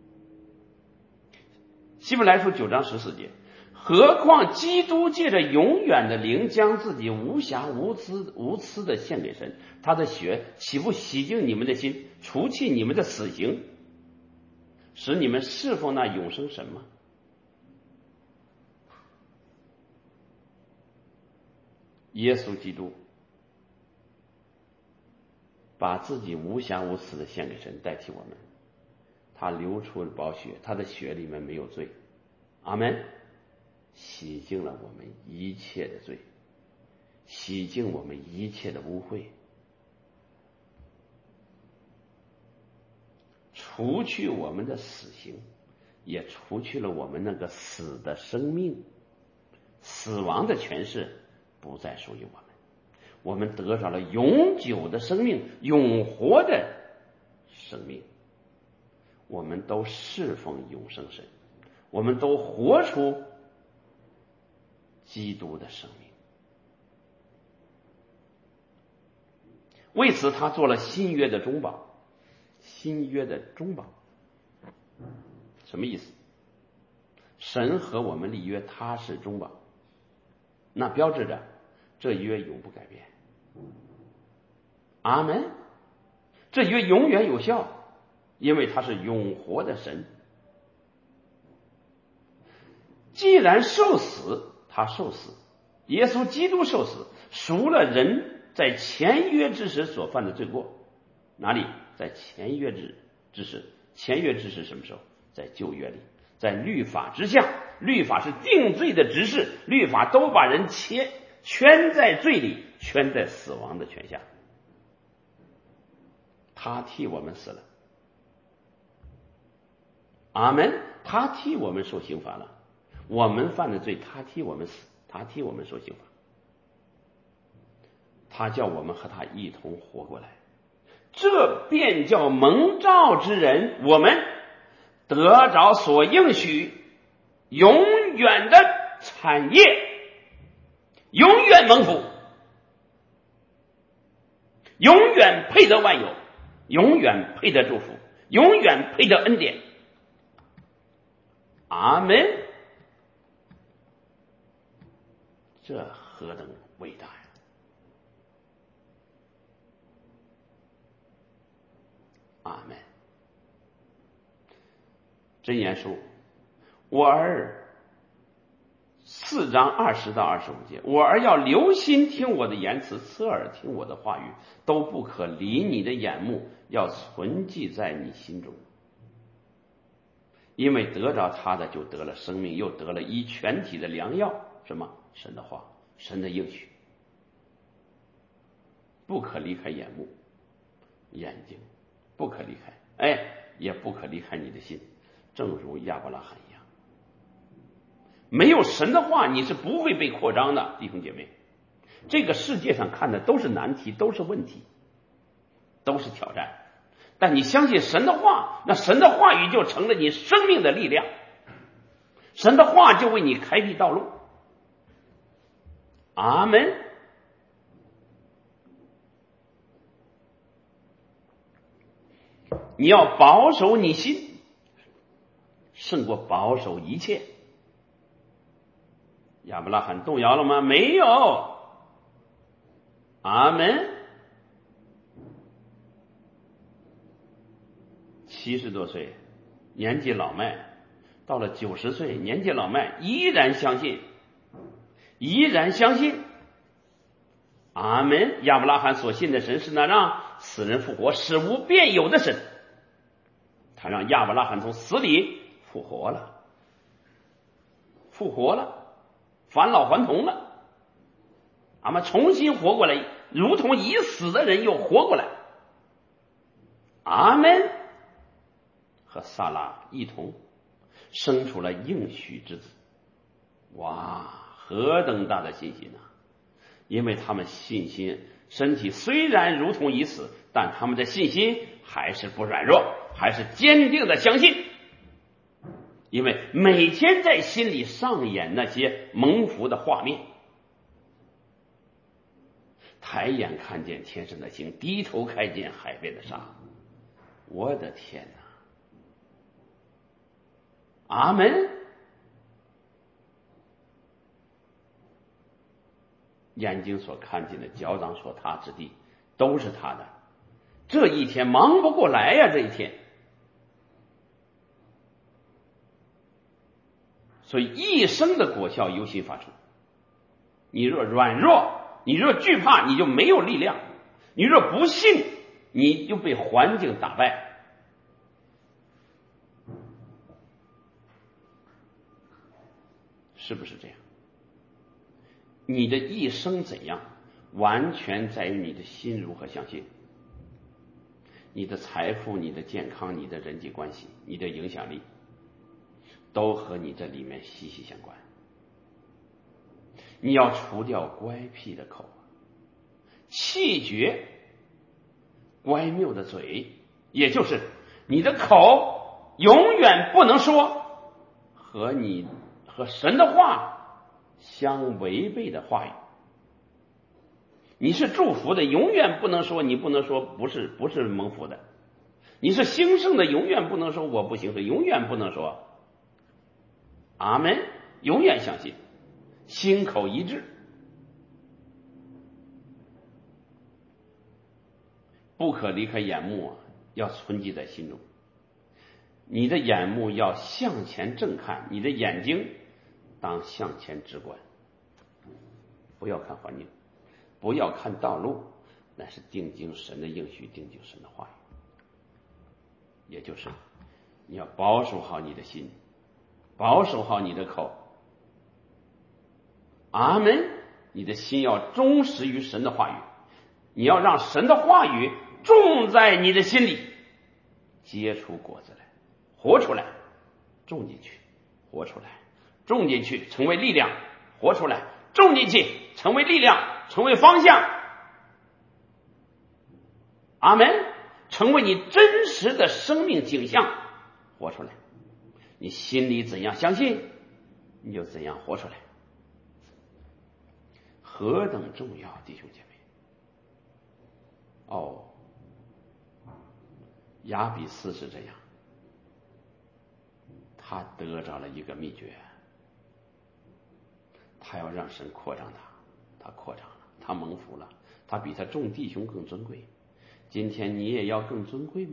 希伯来书9章14节，何况基督借着永远的灵将自己无瑕无疵的献给神，他的血岂不洗净你们的心，除去你们的死刑，使你们侍奉那永生神吗？耶稣基督把自己无瑕无疵的献给神，代替我们，他流出了宝血，他的血里面没有罪。阿们。洗净了我们一切的罪，洗净我们一切的污秽，除去我们的死刑，也除去了我们那个死的生命，死亡的权势不再属于我们，我们得着了永久的生命，永活的生命，我们都侍奉永生神，我们都活出基督的生命。为此他做了新约的中保。新约的中保什么意思？神和我们立约，他是中保，那标志着这约永不改变。阿们。这约永远有效，因为他是永活的神。既然受死，他受死，耶稣基督受死，赎了人在前约之时所犯的罪过。哪里？在前约之时。前约之时什么时候？在旧约里，在律法之下。律法是定罪的执事，律法都把人圈在罪里，圈在死亡的权下。他替我们死了。阿们。他替我们受刑罚了，我们犯的罪他替我们死，他替我们受刑罚，他叫我们和他一同活过来，这便叫蒙召之人，我们得着所应许永远的产业，永远蒙福，永远配得万有，永远配得祝福，永远配得恩典。阿们。这何等伟大呀！阿们。箴言书我儿4章20到25节，我儿要留心听我的言辞，侧耳听我的话语，都不可离你的眼目，要存记在你心中。因为得着他的就得了生命，又得了医全体的良药。什么？神的话，神的应许，不可离开眼目，眼睛不可离开，也不可离开你的心，正如亚伯拉罕一样。没有神的话，你是不会被扩张的，弟兄姐妹。这个世界上看的都是难题，都是问题，都是挑战。但你相信神的话，那神的话语就成了你生命的力量，神的话就为你开辟道路。阿们。你要保守你心，胜过保守一切。亚伯拉罕动摇了吗？没有。阿们。70多岁年纪老迈，到了90岁年纪老迈，依然相信，依然相信。阿们。亚伯拉罕所信的神是那让死人复活，使无变有的神。他让亚伯拉罕从死里复活了，复活了，返老还童了。阿们，重新活过来，如同已死的人又活过来。 阿门，和撒拉一同生出了应许之子。哇，何等大的信心啊！因为他们信心，身体虽然如同已死，但他们的信心还是不软弱，还是坚定的相信。因为每天在心里上演那些蒙福的画面，抬眼看见天上的星，低头看见海边的沙。我的天哪！阿门。眼睛所看见的，脚掌所踏之地，都是他的。这一天忙不过来呀，这一天。所以一生的果效由心发出。你若软弱，你若惧怕，你就没有力量；你若不信，你就被环境打败。是不是这样？你的一生怎样，完全在于你的心如何相信。你的财富、你的健康、你的人际关系、你的影响力，都和你这里面息息相关。你要除掉乖僻的口，弃绝乖谬的嘴，也就是你的口永远不能说和神的话相违背的话语。你是祝福的，永远不能说，你不能说不是蒙福的。你是兴盛的，永远不能说我不兴盛，永远不能说。阿门，永远相信，心口一致，不可离开眼目，要存记在心中。你的眼目要向前正看，你的眼睛当向前直观，不要看环境，不要看道路，乃是定睛神的应许，定睛神的话语。也就是你要保守好你的心，保守好你的口。阿门。你的心要忠实于神的话语，你要让神的话语种在你的心里，结出果子来，活出来，种进去，活出来，种进去，成为力量，活出来，种进去，成为力量，成为方向。阿门。成为你真实的生命景象，活出来。你心里怎样相信，你就怎样活出来。何等重要，弟兄姐妹！哦，亚比斯是这样，他得着了一个秘诀，他要让神扩张他扩张了，他蒙福了，他比他众弟兄更尊贵。今天你也要更尊贵吗？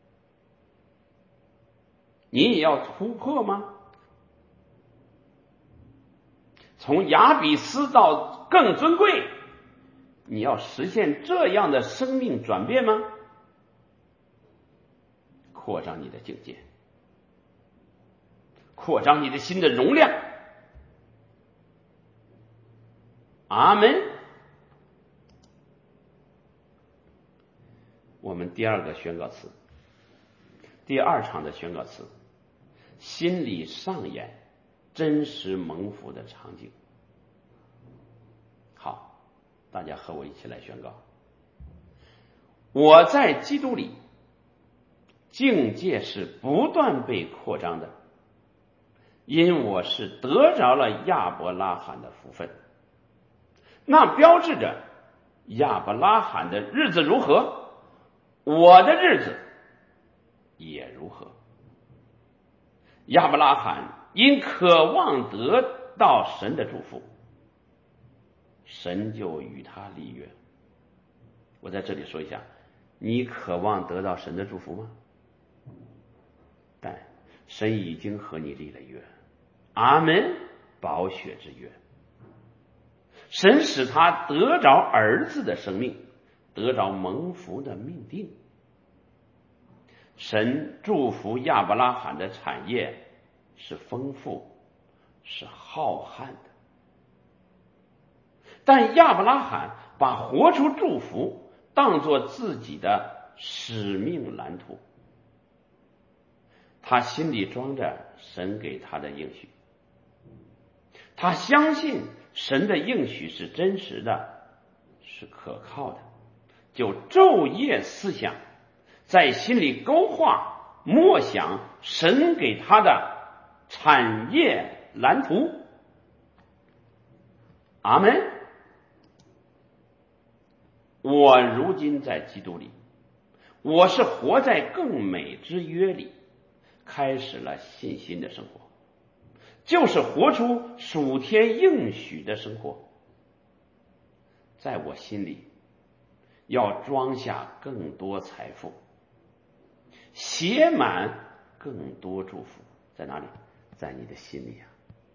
你也要突破吗？从亚比斯到更尊贵，你要实现这样的生命转变吗？扩张你的境界，扩张你的心的容量。阿门。我们第二个宣告词，第二场的宣告词，心里上演真实蒙福的场景。好，大家和我一起来宣告：我在基督里，境界是不断被扩张的，因我是得着了亚伯拉罕的福分。那标志着亚伯拉罕的日子如何，我的日子也如何。亚伯拉罕因渴望得到神的祝福，神就与他立约。我在这里说一下，你渴望得到神的祝福吗？但神已经和你立了约。阿门。宝血之约，神使他得着儿子的生命，得着蒙福的命定。神祝福亚伯拉罕的产业是丰富，是浩瀚的。但亚伯拉罕把活出祝福当作自己的使命蓝图。他心里装着神给他的应许，他相信神的应许是真实的，是可靠的，就昼夜思想，在心里勾画默想神给他的产业蓝图。阿们。我如今在基督里，我是活在更美之约里，开始了信心的生活，就是活出属天应许的生活。在我心里要装下更多财富，写满更多祝福。在哪里？在你的心里啊。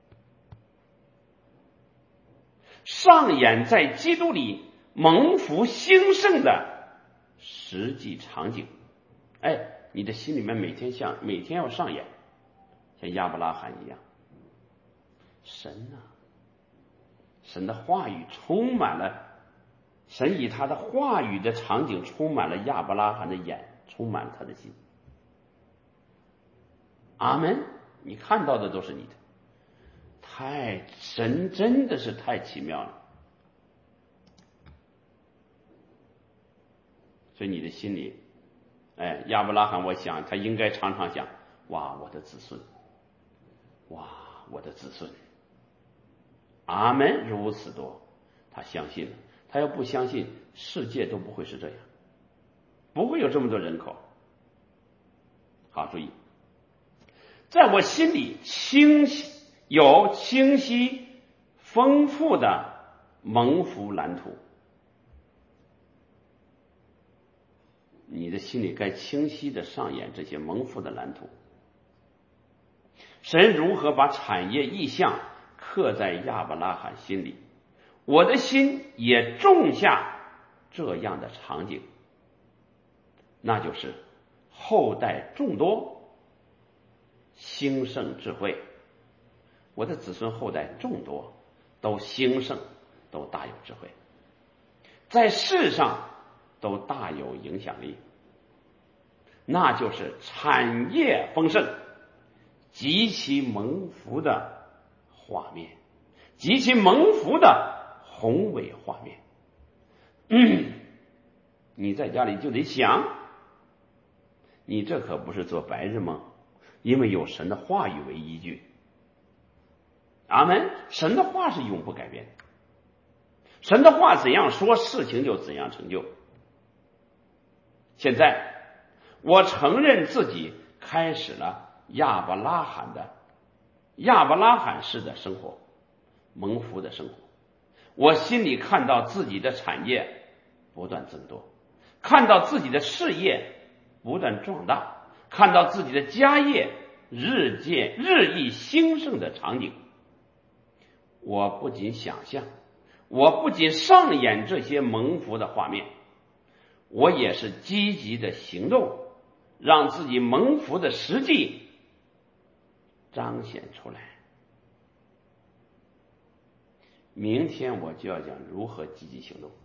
上演在基督里蒙福兴盛的实际场景。你的心里面每天要上演，像亚伯拉罕一样。神啊，神的话语充满了，神以他的话语的场景充满了亚伯拉罕的眼，充满了他的心。阿们。你看到的都是你的。神真的是太奇妙了。所以你的心里，亚伯拉罕，我想他应该常常想，哇，我的子孙，哇，我的子孙。阿们。如此多，他相信了。他要不相信，世界都不会是这样，不会有这么多人口。好，注意，在我心里有清晰丰富的蒙福蓝图。你的心里该清晰的上演这些蒙福的蓝图。神如何把产业意象刻在亚伯拉罕心里，我的心也种下这样的场景，那就是后代众多，兴盛智慧。我的子孙后代众多，都兴盛，都大有智慧，在世上都大有影响力，那就是产业丰盛，极其蒙福的画面，极其蒙福的宏伟画面。你在家里就得想，你这可不是做白日梦，因为有神的话语为依据。阿们。神的话是永不改变的，神的话怎样说，事情就怎样成就。现在我承认自己开始了亚伯拉罕式的生活，蒙福的生活。我心里看到自己的产业不断增多，看到自己的事业不断壮大，看到自己的家业日益兴盛的场景。我不仅想象，我不仅上演这些蒙福的画面，我也是积极的行动，让自己蒙福的实际彰显出来。明天我就要讲如何积极行动。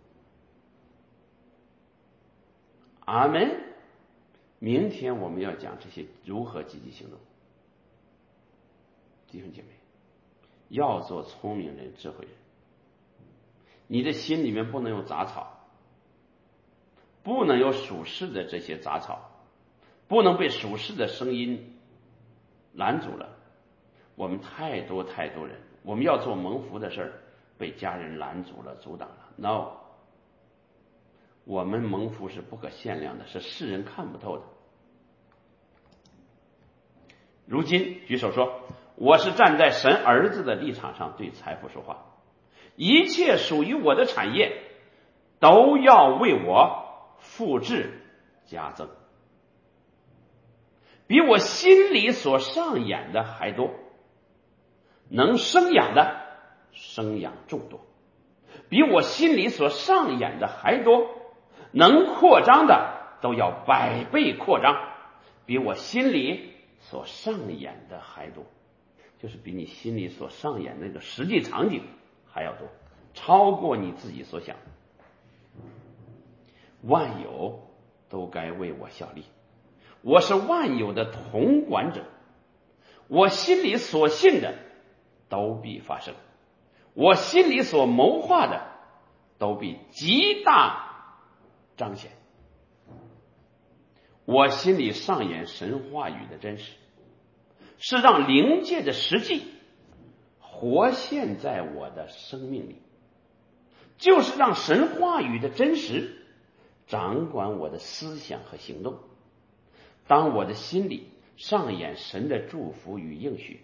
阿们。明天我们要讲这些如何积极行动。弟兄姐妹，要做聪明人、智慧人。你的心里面不能有杂草，不能有属世的这些杂草，不能被属世的声音拦阻了。我们太多人，我们要做蒙福的事儿，被家人拦阻了、阻挡了。No， 我们蒙福是不可限量的，是世人看不透的。如今举手说，我是站在神儿子的立场上对财富说话，一切属于我的产业都要为我复制加增，比我心里所上演的还多，能生养的生养众多，比我心里所上演的还多，能扩张的都要100倍扩张，比我心里所上演的还多，就是比你心里所上演那个实际场景还要多，超过你自己所想。万有都该为我效力。我是万有的统管者，我心里所信的都必发生，我心里所谋划的都必极大彰显。我心里上演神话语的真实，是让灵界的实际活现在我的生命里，就是让神话语的真实掌管我的思想和行动。当我的心里上演神的祝福与应许，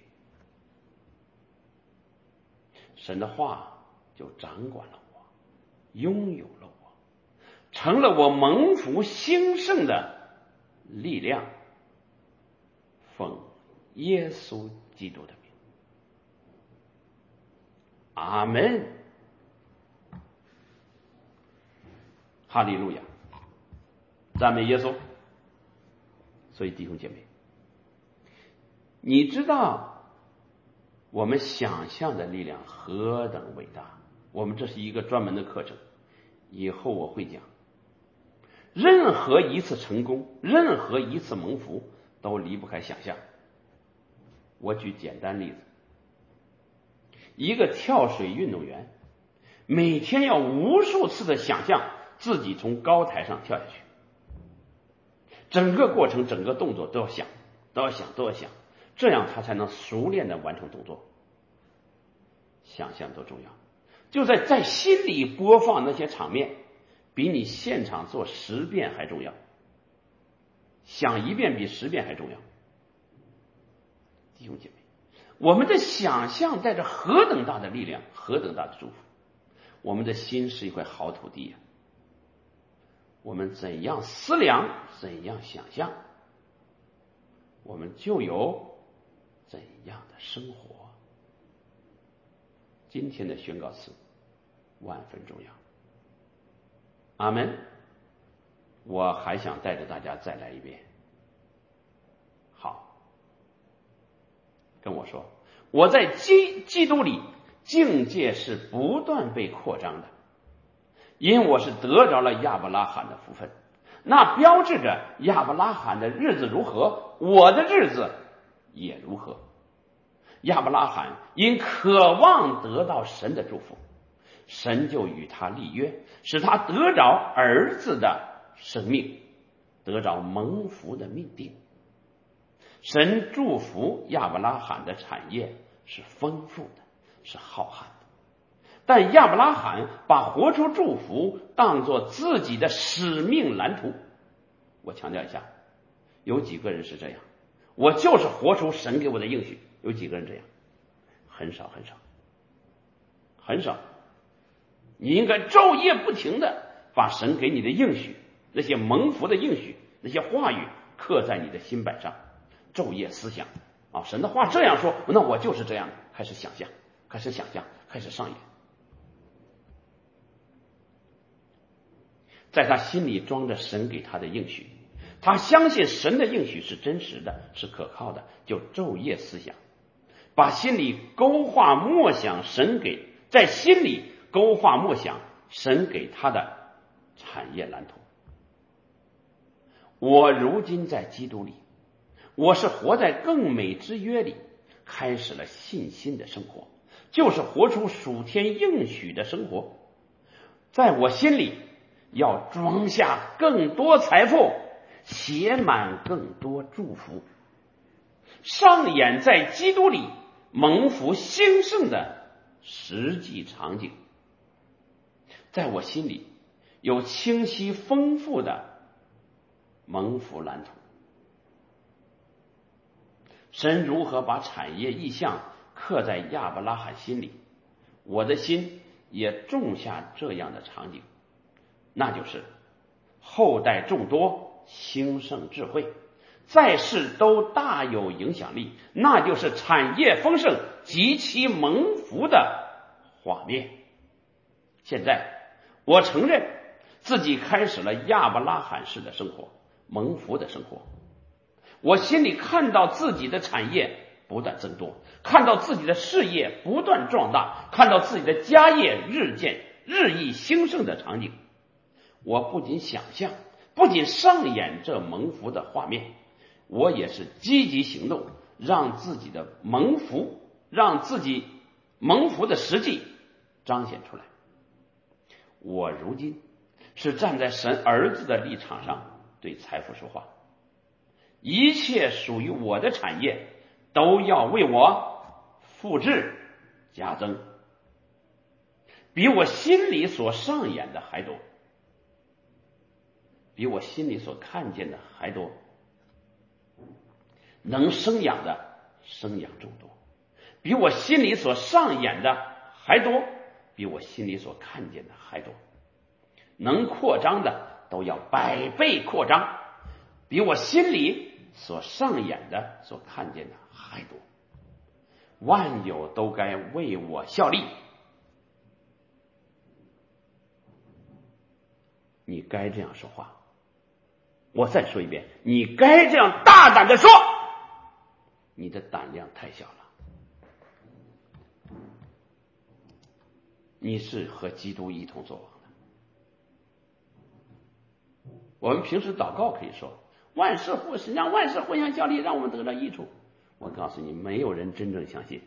神的话就掌管了我，拥有了我，成了我蒙福兴盛的力量。奉耶稣基督的名，阿们。哈利路亚，赞美耶稣。所以弟兄姐妹，你知道我们想象的力量何等伟大？我们这是一个专门的课程，以后我会讲。任何一次成功，任何一次蒙福，都离不开想象。我举简单例子，一个跳水运动员每天要无数次的想象自己从高台上跳下去，整个过程整个动作都要想，这样他才能熟练的完成动作。想象多重要，就在心里播放那些场面，比你现场做10遍还重要，想1遍比10遍还重要。弟兄姐妹，我们的想象带着何等大的力量，何等大的祝福。我们的心是一块好土地呀，我们怎样思量，怎样想象，我们就有怎样的生活。今天的宣告词万分重要。阿们。我还想带着大家再来一遍。好，跟我说，我在基督里境界是不断被扩张的，因我是得着了亚伯拉罕的福分，那标志着亚伯拉罕的日子如何，我的日子也如何。亚伯拉罕因渴望得到神的祝福，神就与他立约，使他得着儿子的生命，得着蒙福的命定。神祝福亚伯拉罕的产业是丰富的，是浩瀚的，但亚伯拉罕把活出祝福当作自己的使命蓝图。我强调一下，有几个人是这样，我就是活出神给我的应许，有几个人这样？很少很少很少。你应该昼夜不停的把神给你的应许，那些蒙福的应许，那些话语刻在你的心板上，昼夜思想啊，神的话这样说，那我就是这样的，开始想象，开始上演。在他心里装着神给他的应许，他相信神的应许是真实的，是可靠的，就昼夜思想，把心里勾画默想在心里勾画默想神给他的产业蓝图。我如今在基督里，我是活在更美之约里，开始了信心的生活，就是活出属天应许的生活。在我心里要装下更多财富，写满更多祝福，上演在基督里蒙福兴盛的实际场景。在我心里有清晰丰富的蒙福蓝图。神如何把产业意象刻在亚伯拉罕心里，我的心也种下这样的场景，那就是后代众多，兴盛智慧，在世都大有影响力，那就是产业丰盛，极其蒙福的画面。现在我承认自己开始了亚伯拉罕式的生活，蒙福的生活。我心里看到自己的产业不断增多，看到自己的事业不断壮大，看到自己的家业日益兴盛的场景。我不仅想象， 不仅上演这蒙福的画面，我也是积极行动，让自己蒙福的实际彰显出来。我如今是站在神儿子的立场上对财富说话，一切属于我的产业都要为我复制加增，比我心里所上演的还多，比我心里所看见的还多，能生养的生养众多，比我心里所上演的还多，比我心里所看见的还多，能扩张的都要100倍扩张，比我心里所上演的所看见的还多，万有都该为我效力。你该这样说话，我再说一遍，你该这样大胆的说，你的胆量太小了。你是和基督一同作王的。我们平时祷告可以说万事互相效力，让我们得到益处。我告诉你，没有人真正相信。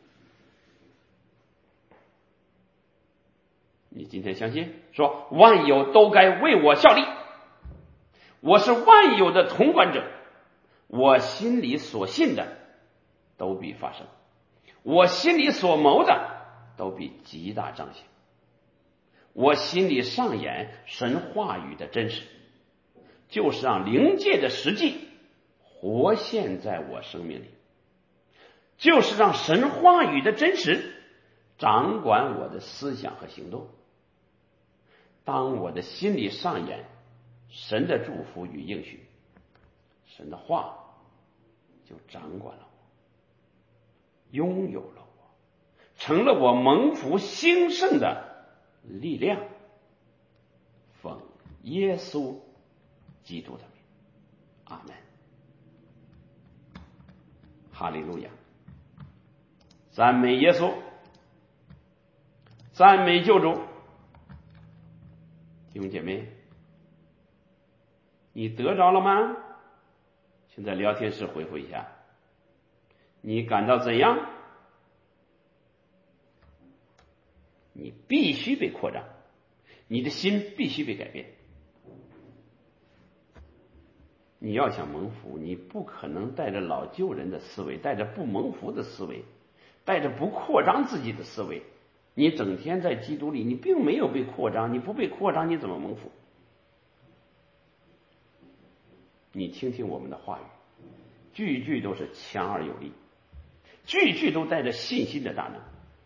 你今天相信，说万有都该为我效力，我是万有的统管者，我心里所信的都必发生，我心里所谋的都必极大彰显，我心里上演神话语的真实，就是让灵界的实际活现在我生命里，就是让神话语的真实掌管我的思想和行动。当我的心里上演神的祝福与应许，神的话就掌管了我，拥有了我，成了我蒙福兴盛的力量。奉耶稣基督的名，阿们。哈利路亚，赞美耶稣，赞美救主。弟兄姐妹，你得着了吗？请在聊天室回复一下，你感到怎样？你必须被扩张，你的心必须被改变。你要想蒙福，你不可能带着老旧人的思维，带着不蒙福的思维，带着不扩张自己的思维。你整天在基督里，你并没有被扩张，你不被扩张，你怎么蒙福？你听听我们的话语，句句都是强而有力，句句都带着信心的大能。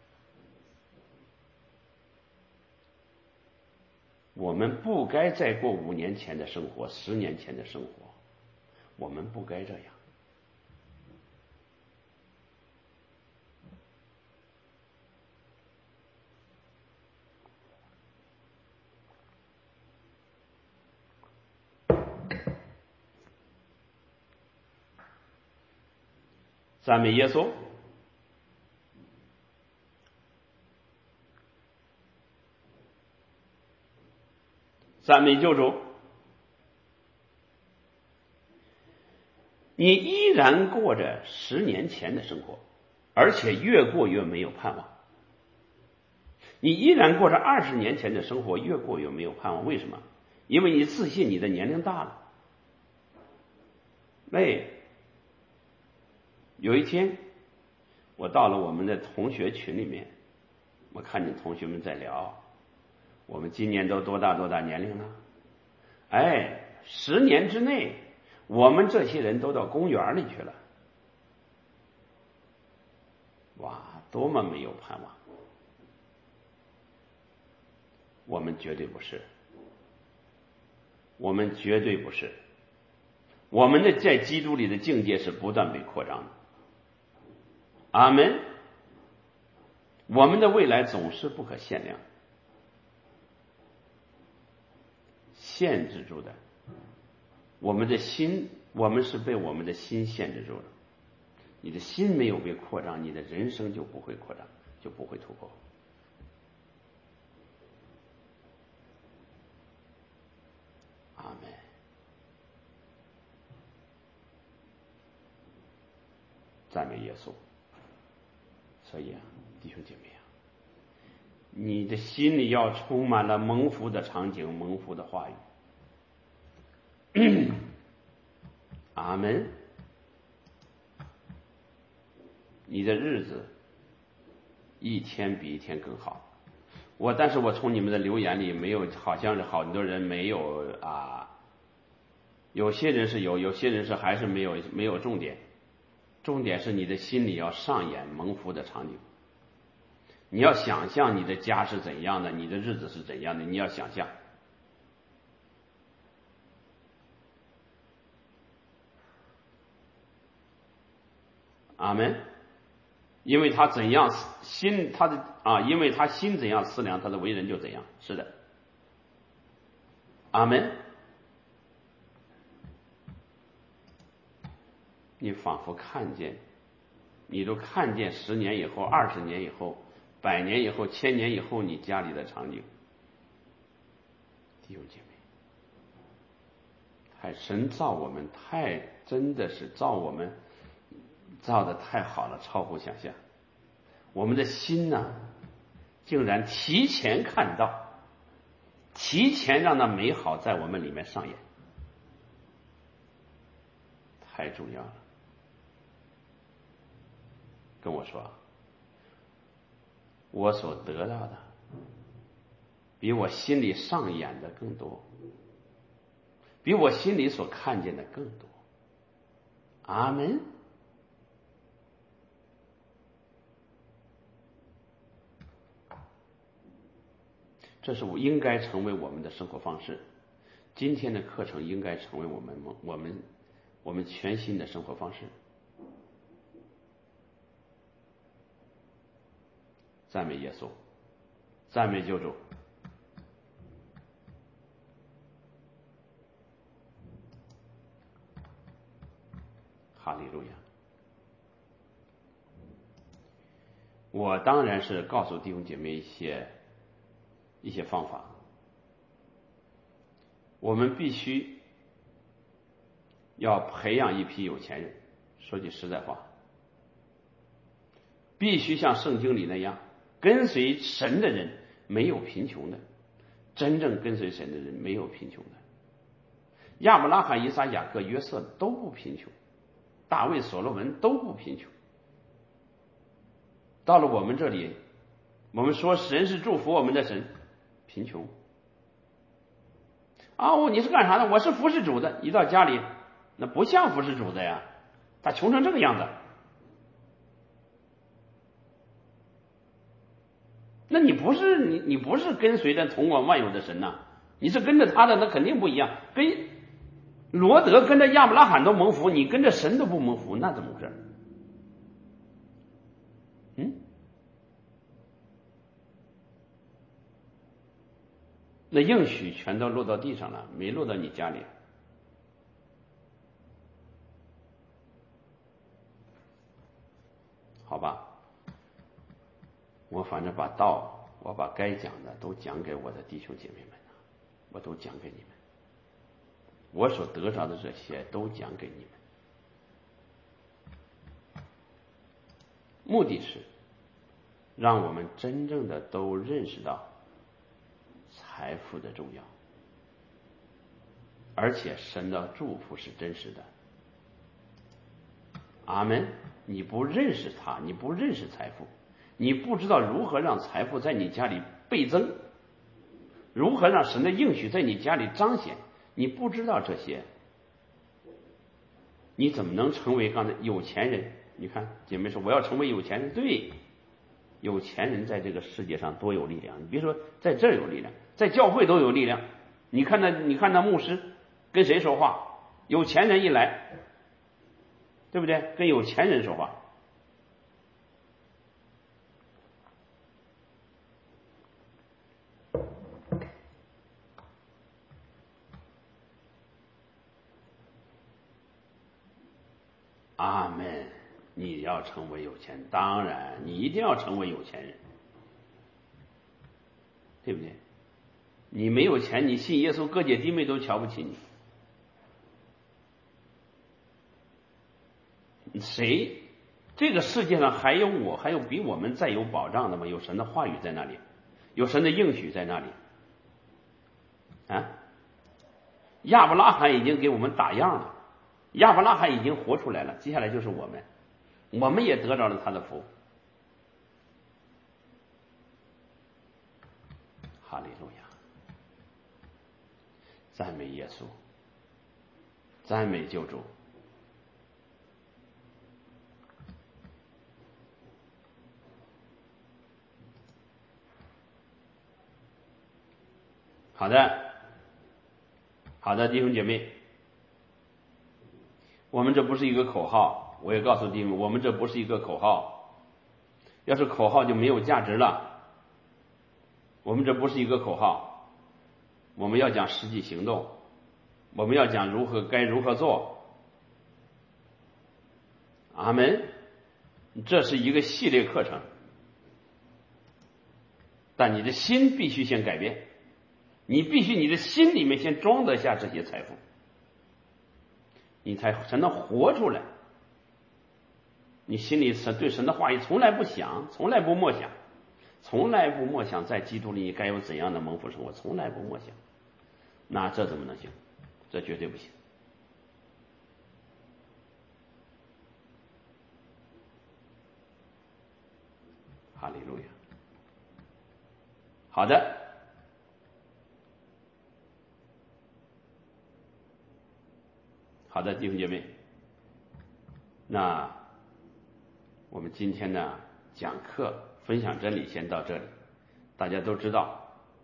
我们不该再过5年前的生活，10年前的生活，我们不该这样。赞美耶稣，赞美救主。你依然过着10年前的生活，而且越过越没有盼望。你依然过着20年前的生活，越过越没有盼望。为什么？因为你自信你的年龄大了。有一天我到了我们的同学群里面，我看见同学们在聊，我们今年都多大年龄了？10年之内我们这些人都到公园里去了。哇，多么没有盼望。我们绝对不是，我们绝对不是。我们的在基督里的境界是不断被扩张的。阿们。我们的未来总是不可限量，限制住的。我们的心，我们是被我们的心限制住了。你的心没有被扩张，你的人生就不会扩张，就不会突破。阿们。 赞美耶稣。所以啊，弟兄姐妹啊，你的心里要充满了蒙福的场景，蒙福的话语。阿门。你的日子一天比一天更好。但是我从你们的留言里没有，好像是好多人没有啊，有些人是有些人是还是没有重点。重点是你的心里要上演蒙福的场景。你要想象你的家是怎样的，你的日子是怎样的，你要想象。阿门。因为他怎样心，他的因为他心怎样思量，他的为人就怎样。是的。阿门。你仿佛看见，你都看见10年以后、20年以后、100年以后、1000年以后你家里的场景。弟兄姐妹，神造我们真的是造我们造的太好了，超乎想象。我们的心呢，竟然提前看到，提前让那美好在我们里面上演，太重要了。跟我说，我所得到的比我心里上演的更多，比我心里所看见的更多。阿门。这是应该成为我们的生活方式。今天的课程应该成为我们全新的生活方式。赞美耶稣，赞美救主。哈利路亚。我当然是告诉弟兄姐妹一些方法。我们必须要培养一批有钱人。说句实在话，必须像圣经里那样，跟随神的人没有贫穷的，真正跟随神的人没有贫穷的。亚伯拉罕、以撒、雅各、约瑟都不贫穷，大卫、所罗门都不贫穷。到了我们这里，我们说神是祝福我们的神，贫穷。你是干啥的？我是服侍主的。一到家里，那不像服侍主的呀，他穷成这个样子。那你不是跟随着统管万有的神呐，你是跟着他的，那肯定不一样。跟罗德跟着亚伯拉罕都蒙福，你跟着神都不蒙福，那怎么回事？那应许全都落到地上了，没落到你家里。好吧，我反正我把该讲的都讲给我的弟兄姐妹们了，我都讲给你们，我所得着的这些都讲给你们，目的是让我们真正的都认识到财富的重要，而且神的祝福是真实的。阿门。你不认识他，你不认识财富，你不知道如何让财富在你家里倍增，如何让神的应许在你家里彰显，你不知道这些，你怎么能成为刚才有钱人？你看姐妹说我要成为有钱人，对，有钱人在这个世界上多有力量。你别说在这儿有力量，在教会都有力量。你看那牧师跟谁说话？有钱人一来，对不对？跟有钱人说话。阿门。你要成为有钱人，当然你一定要成为有钱人，对不对？你没有钱，你信耶稣，哥姐弟妹都瞧不起你。谁这个世界上还有比我们再有保障的吗？有神的话语在那里，有神的应许在那里啊。亚伯拉罕已经给我们打样了，亚伯拉罕已经活出来了，接下来就是我们也得着了他的福。哈利路亚，赞美耶稣，赞美救主。好的，好的，弟兄姐妹，我们这不是一个口号，我也告诉弟兄，我们这不是一个口号，要是口号就没有价值了。我们这不是一个口号，我们要讲实际行动，我们要讲该如何做。阿门。这是一个系列课程，但你的心必须先改变，你的心里面先装得下这些财富，你才能活出来。你心里对神的话语从来不想，从来不默想，从来不默想在基督里你该有怎样的蒙福生活，从来不默想，那这怎么能行？这绝对不行。哈利路亚。好的，好的，弟兄姐妹，那我们今天呢讲课分享真理先到这里。大家都知道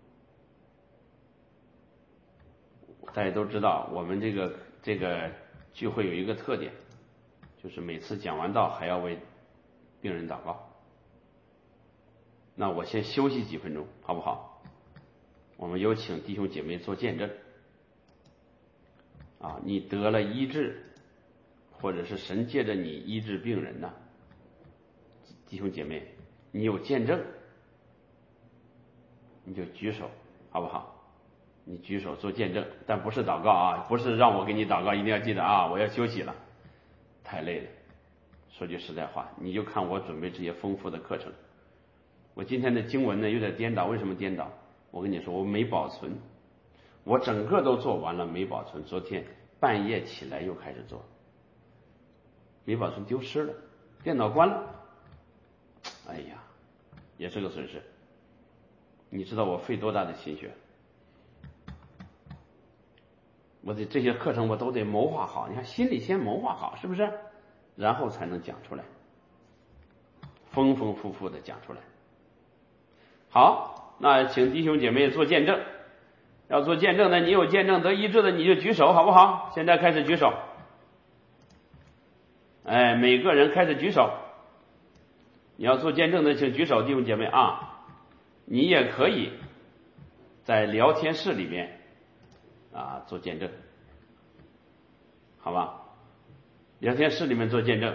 我们这个聚会有一个特点，就是每次讲完道还要为病人祷告。那我先休息几分钟好不好？我们有请弟兄姐妹做见证啊，你得了医治，或者是神借着你医治病人呢，弟兄姐妹，你有见证，你就举手好不好？你举手做见证，但不是祷告啊，不是让我给你祷告，一定要记得啊，我要休息了，太累了。说句实在话，你就看我准备这些丰富的课程。我今天的经文呢有点颠倒，为什么颠倒？我跟你说，我没保存，我整个都做完了没保存，昨天半夜起来又开始做，没保存丢失了，电脑关了，哎呀，也是个损失。你知道我费多大的心血？我的这些课程我都得谋划好，你看心里先谋划好，是不是？然后才能讲出来，丰丰富富的讲出来。好，那请弟兄姐妹做见证，要做见证的，你有见证得医治的你就举手好不好？现在开始举手，哎，每个人开始举手。你要做见证的请举手，弟兄姐妹啊，你也可以在聊天室里面啊做见证，好吧？聊天室里面做见证。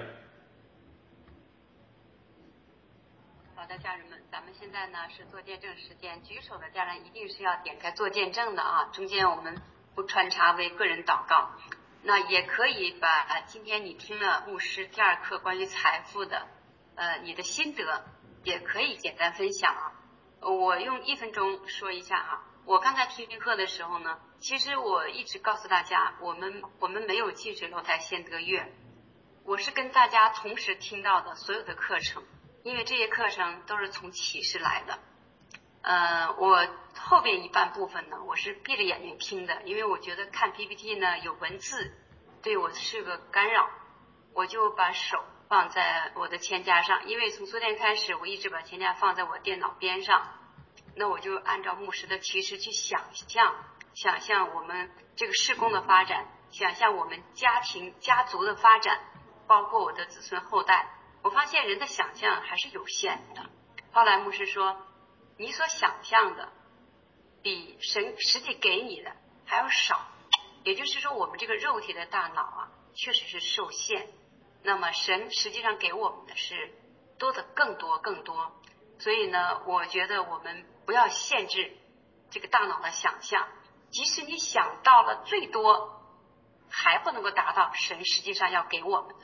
好的，家人们，咱们现在呢是做见证时间，举手的家人一定是要点开做见证的啊。中间我们不穿插为个人祷告，那也可以把今天你听了牧师第二课关于财富的你的心得也可以简单分享啊。我用1分钟说一下啊。我刚才听课的时候呢，其实我一直告诉大家，我们没有近水楼台先得月，我是跟大家同时听到的所有的课程，因为这些课程都是从启示来的。我后边一半部分呢，我是闭着眼睛听的，因为我觉得看 PPT 呢有文字对我是个干扰，我就把手放在我的签夹上，因为从昨天开始我一直把签夹放在我电脑边上，那我就按照牧师的提示去想象我们这个事工的发展，想象我们家族的发展，包括我的子孙后代。我发现人的想象还是有限的。后来牧师说，你所想象的比神实际给你的还要少，也就是说我们这个肉体的大脑啊确实是受限，那么神实际上给我们的是多的更多。所以呢，我觉得我们不要限制这个大脑的想象，即使你想到了最多，还不能够达到神实际上要给我们的。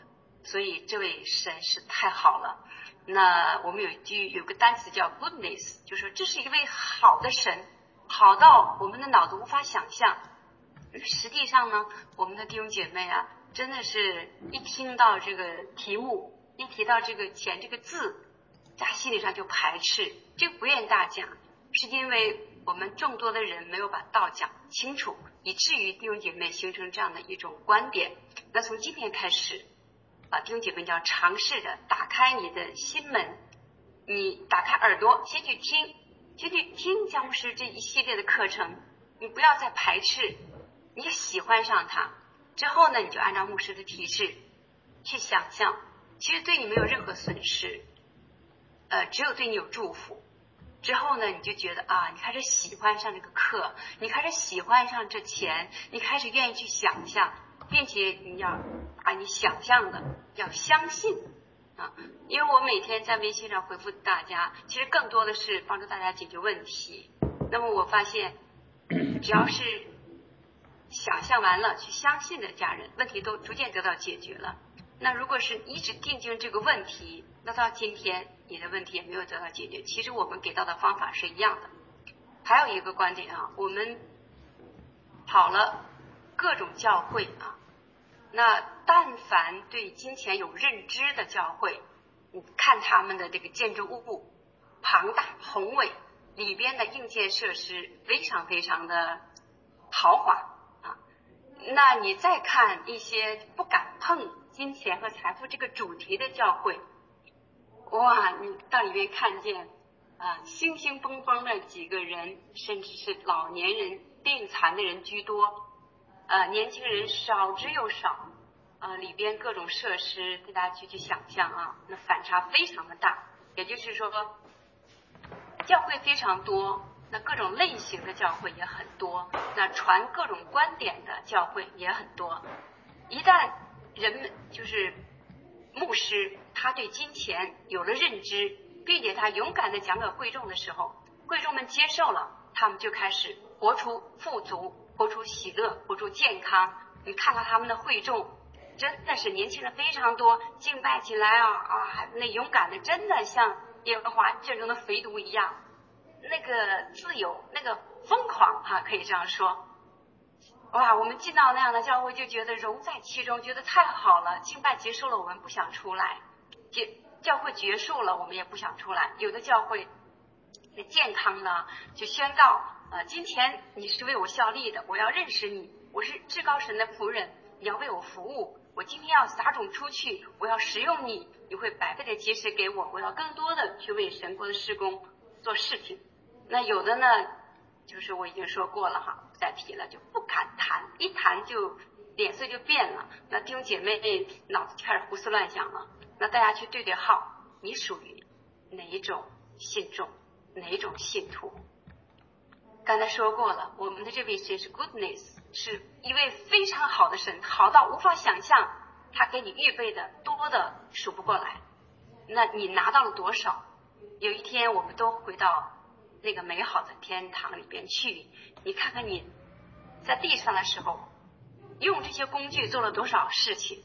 所以这位神是太好了。那我们有个单词叫 goodness， 就是说这是一位好的神，好到我们的脑子无法想象。实际上呢，我们的弟兄姐妹啊，真的是一听到这个题目，一提到这个钱这个字，在心理上就排斥，就不愿大讲，是因为我们众多的人没有把道讲清楚，以至于弟兄姐妹形成这样的一种观点。那从今天开始弟兄姐妹要尝试着打开你的心门，你打开耳朵，先去听姜牧师这一系列的课程，你不要再排斥，你喜欢上它之后呢，你就按照牧师的提示去想象，其实对你没有任何损失，只有对你有祝福。之后呢，你就觉得你开始喜欢上这个课，你开始喜欢上这钱，你开始愿意去想象，并且你要把你想象的要相信因为我每天在微信上回复大家，其实更多的是帮助大家解决问题。那么我发现只要是想象完了去相信的家人，问题都逐渐得到解决了。那如果是一直定睛这个问题，那到今天你的问题也没有得到解决。其实我们给到的方法是一样的。还有一个观点我们跑了各种教会那但凡对金钱有认知的教会，你看他们的这个建筑物庞大宏伟，里边的硬件设施非常非常的豪华那你再看一些不敢碰金钱和财富这个主题的教会，哇，你到里面看见兴兴风风的几个人，甚至是老年人病残的人居多年轻人少之又少里边各种设施大家去想象那反差非常的大。也就是说教会非常多，那各种类型的教会也很多，那传各种观点的教会也很多。一旦人们就是牧师他对金钱有了认知，并且他勇敢地讲给会众的时候，会众们接受了，他们就开始活出富足，活出喜乐，活出健康。你看到他们的会众真的是年轻人非常多，敬拜起来那勇敢的真的像耶和华阵中的肥犊一样，那个自由，那个疯狂可以这样说。哇，我们进到那样的教会就觉得融在其中，觉得太好了。敬拜结束了我们不想出来，教会结束了我们也不想出来。有的教会健康呢就宣告今天你是为我效力的，我要认识你，我是至高神的仆人，你要为我服务，我今天要撒种出去，我要使用你，你会百倍的结实给我，我要更多的去为神国的事工做事情。那有的呢就是我已经说过了不再提了，就不敢谈，一谈就脸色就变了，那弟兄姐妹脑子就开始胡思乱想了。那大家去对号，你属于哪一种信众，哪一种信徒。刚才说过了，我们的这位神是 goodness， 是一位非常好的神，好到无法想象，他给你预备的多的数不过来。那你拿到了多少？有一天我们都回到那个美好的天堂里边去，你看看你在地上的时候用这些工具做了多少事情，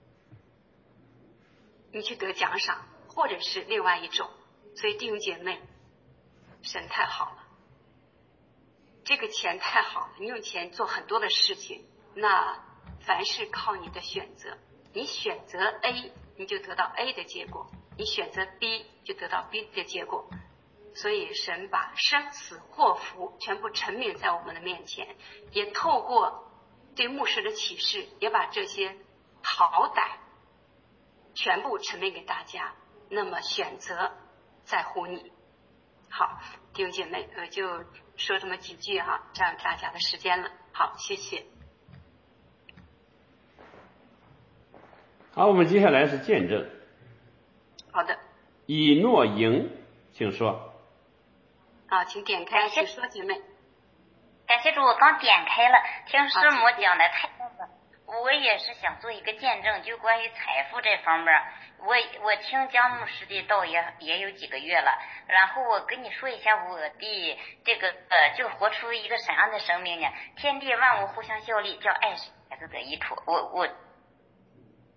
你去得奖赏，或者是另外一种。所以弟兄姐妹，神太好了，这个钱太好了，你用钱做很多的事情，那凡是靠你的选择，你选择 A 你就得到 A 的结果，你选择 B 就得到 B 的结果。所以神把生死祸福全部陈明在我们的面前，也透过对牧师的启示，也把这些好歹全部陈明给大家。那么选择在乎你。好，弟兄姐妹，我就说这么几句占用大家的时间了。好，谢谢。 好，我们接下来是见证。 好的。 以诺营，请说。 请点开，请说，姐妹。 感谢主，我刚点开了，听师母讲的太棒了。我也是想做一个见证，就关于财富这方面，我听姜牧师的道也有几个月了。然后我跟你说一下我的这个就活出一个什么样的生命呢？天地万物互相效力，叫爱孩子得益处。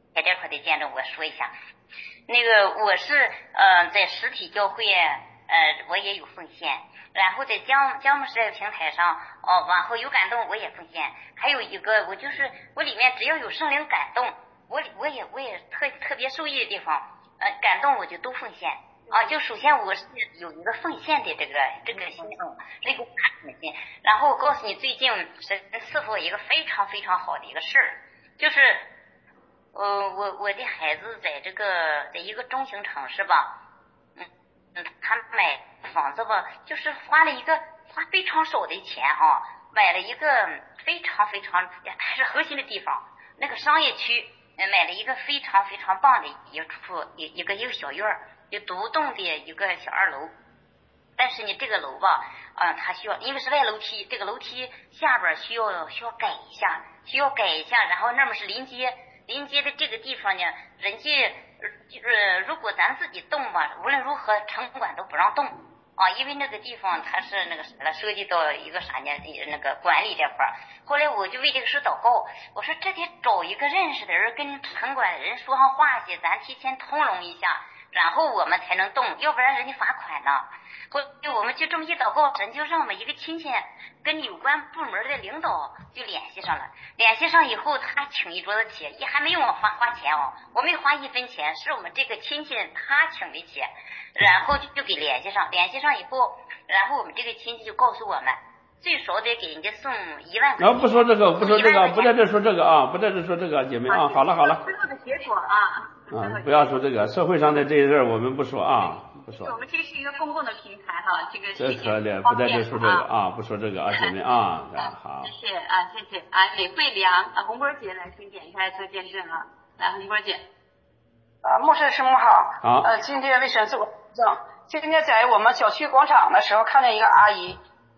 在这块的见证我说一下。那个我是在实体教会我也有奉献，然后在江牧师这个平台上往后有感动我也奉献，还有一个我里面只要有圣灵感动，我也特别受益的地方感动我就都奉献就首先我是有一个奉献的这个心这个心，然后我告诉你最近神赐福我一个非常非常好的一个事儿，就是我的孩子在一个中型城市吧，他买房子吧，就是花非常少的钱买了一个非常非常还是核心的地方，那个商业区买了一个非常非常棒的一个小院儿，有独栋的一个小2楼，但是呢这个楼吧它需要因为是外楼梯，这个楼梯下边需要改一下，然后那么是临接的这个地方呢，人家如果咱自己动吧，无论如何城管都不让动因为那个地方它是那个涉及到一个啥呢，那个管理这块儿。后来我就为这个事祷告，我说这得找一个认识的人跟城管的人说上话去，咱提前通融一下，然后我们才能动，要不然人家罚款呢。后来我们就这么一祷告，神就让我们一个亲戚跟有关部门的领导就联系上了，联系上以后他请一桌子钱，也还没用我花钱我没花1分钱，是我们这个亲戚他请的钱，然后就给联系上以后，然后我们这个亲戚就告诉我们最少得给人家送1万块钱。 不说这个，不在这说这个不在这说这个，姐妹好了。 最后的结果不要说这个社会上的这些事儿，我们不说不说。 我们这是一个公共的平台这个这可怜，不在这说这个不说这个姐妹好。 谢谢美惠良红波姐来请点开做见证来红波姐。 牧师师母好。 好。 今天为神做证。今天在我们小区广场的时候，看见一个阿姨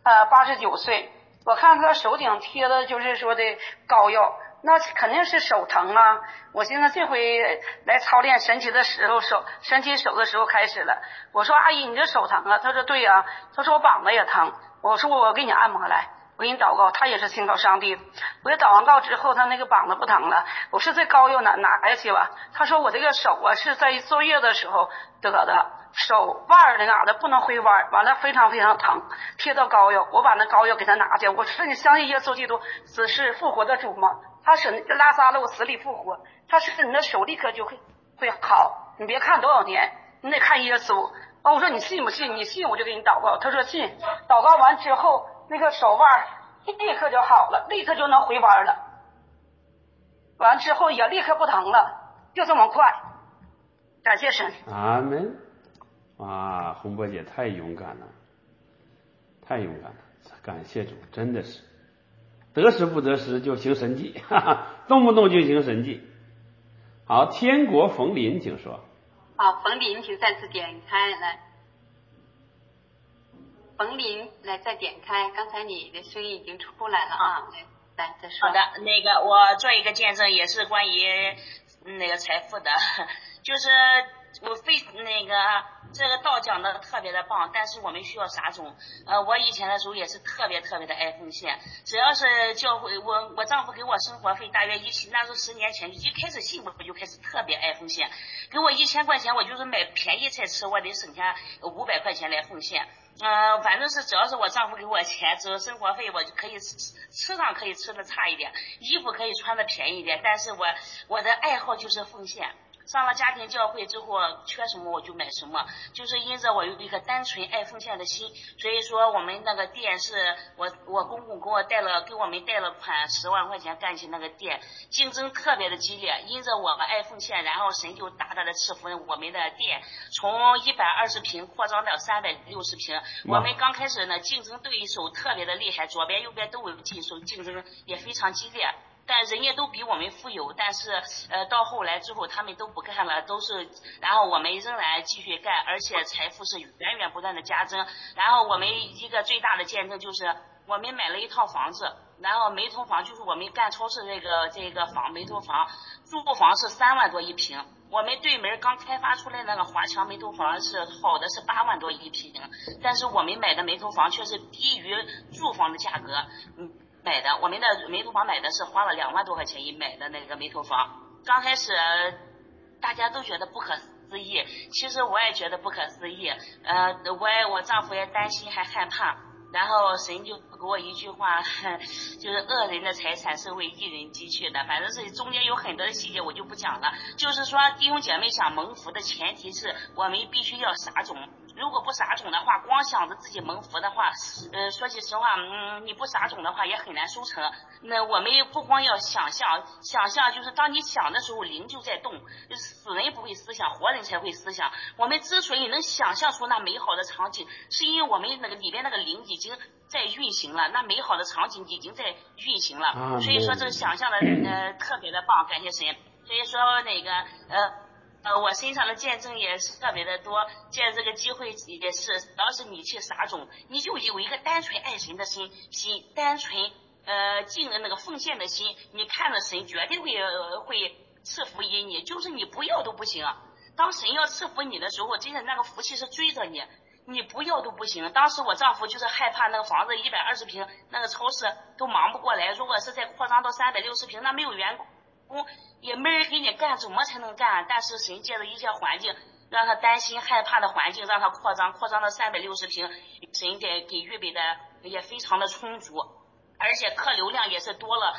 ，89岁，我看她手顶贴的就是说的膏药，那肯定是手疼啊。我现在这回来操练神奇的时候神奇手的时候开始了。我说阿姨你这手疼啊？她说对啊。她说我膀子也疼。我说我给你按摩来，我给你祷告。她也是信靠上帝。我给祷完告之后，她那个膀子不疼了。我说这膏药拿下去吧。她说我这个手是在坐月的时候得的，手腕那嘎达不能回弯，完了非常非常疼，贴到膏药，我把那膏药给他拿去。我说你相信耶稣基督死是复活的主吗？他使拉撒路死里复活，他使你的手立刻就会好，你别看多少年，你得看耶稣我说你信不信？你信我就给你祷告。他说信。祷告完之后，那个手腕立刻就好了，立刻就能回弯了，完之后也立刻不疼了，就这么快。感谢神。 阿门。红波姐太勇敢了，感谢主，真的是得时不得时就行神迹，动不动就行神迹。好，天国冯林请说。 好，冯林请再次点开来。冯林来再点开，刚才你的声音已经出来了来再说。 好的，那个我做一个见证，也是关于那个财富的，就是我这个道讲的特别的棒，但是我们需要撒种。我以前的时候也是特别的爱奉献，只要是教会，我丈夫给我生活费，大约那时候10年前一开始信我就开始特别爱奉献，给我1000块钱，我就是买便宜菜吃，我得省下500块钱来奉献。反正是只要是我丈夫给我钱，只要生活费我就可以吃上可以吃的差一点，衣服可以穿的便宜一点，但是我的爱好就是奉献。上了家庭教会之后，缺什么我就买什么，就是因着我有一颗单纯爱奉献的心，所以说我们那个店是我公公给我们贷了款10万块钱干起那个店，竞争特别的激烈，因着我们爱奉献，然后神就大大的赐福我们的店，从120平扩张到360平。我们刚开始呢，竞争对手特别的厉害，左边右边都有竞争也非常激烈。但人家都比我们富有，但是到后来之后他们都不干了，然后我们仍然继续干，而且财富是源源不断的加增。然后我们一个最大的见证就是我们买了一套房子，然后煤头房就是我们干超市这个房煤头房，住房是3万多一平，我们对门刚开发出来那个华强煤头房是好的是8万多一平，但是我们买的煤头房却是低于住房的价格买的，我们的煤头房买的是花了2万多块钱一买的那个煤头房， 刚开始大家都觉得不可思议，其实我也觉得不可思议，我丈夫也担心还害怕，然后神就给我一句话，就是恶人的财产是为义人积蓄的，反正是中间有很多的细节我就不讲了。就是说弟兄姐妹想蒙福的前提是我们必须要撒种，如果不撒种的话，光想着自己蒙福的话，说句实话，你不撒种的话也很难收成。那我们不光要想象，想象就是当你想的时候，灵就在动，就是死人不会思想，活人才会思想。我们之所以能想象出那美好的场景，是因为我们那个里边那个灵已经在运行了，那美好的场景已经在运行了，所以说这个想象的特别的棒，感谢神。所以说那个我身上的见证也是特别的多，借这个机会也是，只要是你去撒种，你就有一个单纯爱神的心，单纯尽那个奉献的心，你看着神绝对会赐福于你，就是你不要都不行。当神要赐福你的时候，真的那个福气是追着你，你不要都不行。当时我丈夫就是害怕那个房子120平，那个超市都忙不过来，如果是再扩张到360平，那没有员工也没人给你干，怎么才能干？但是神借着一些环境，让他担心害怕的环境，让他扩张到360平，神给预备的也非常的充足，而且客流量也是多了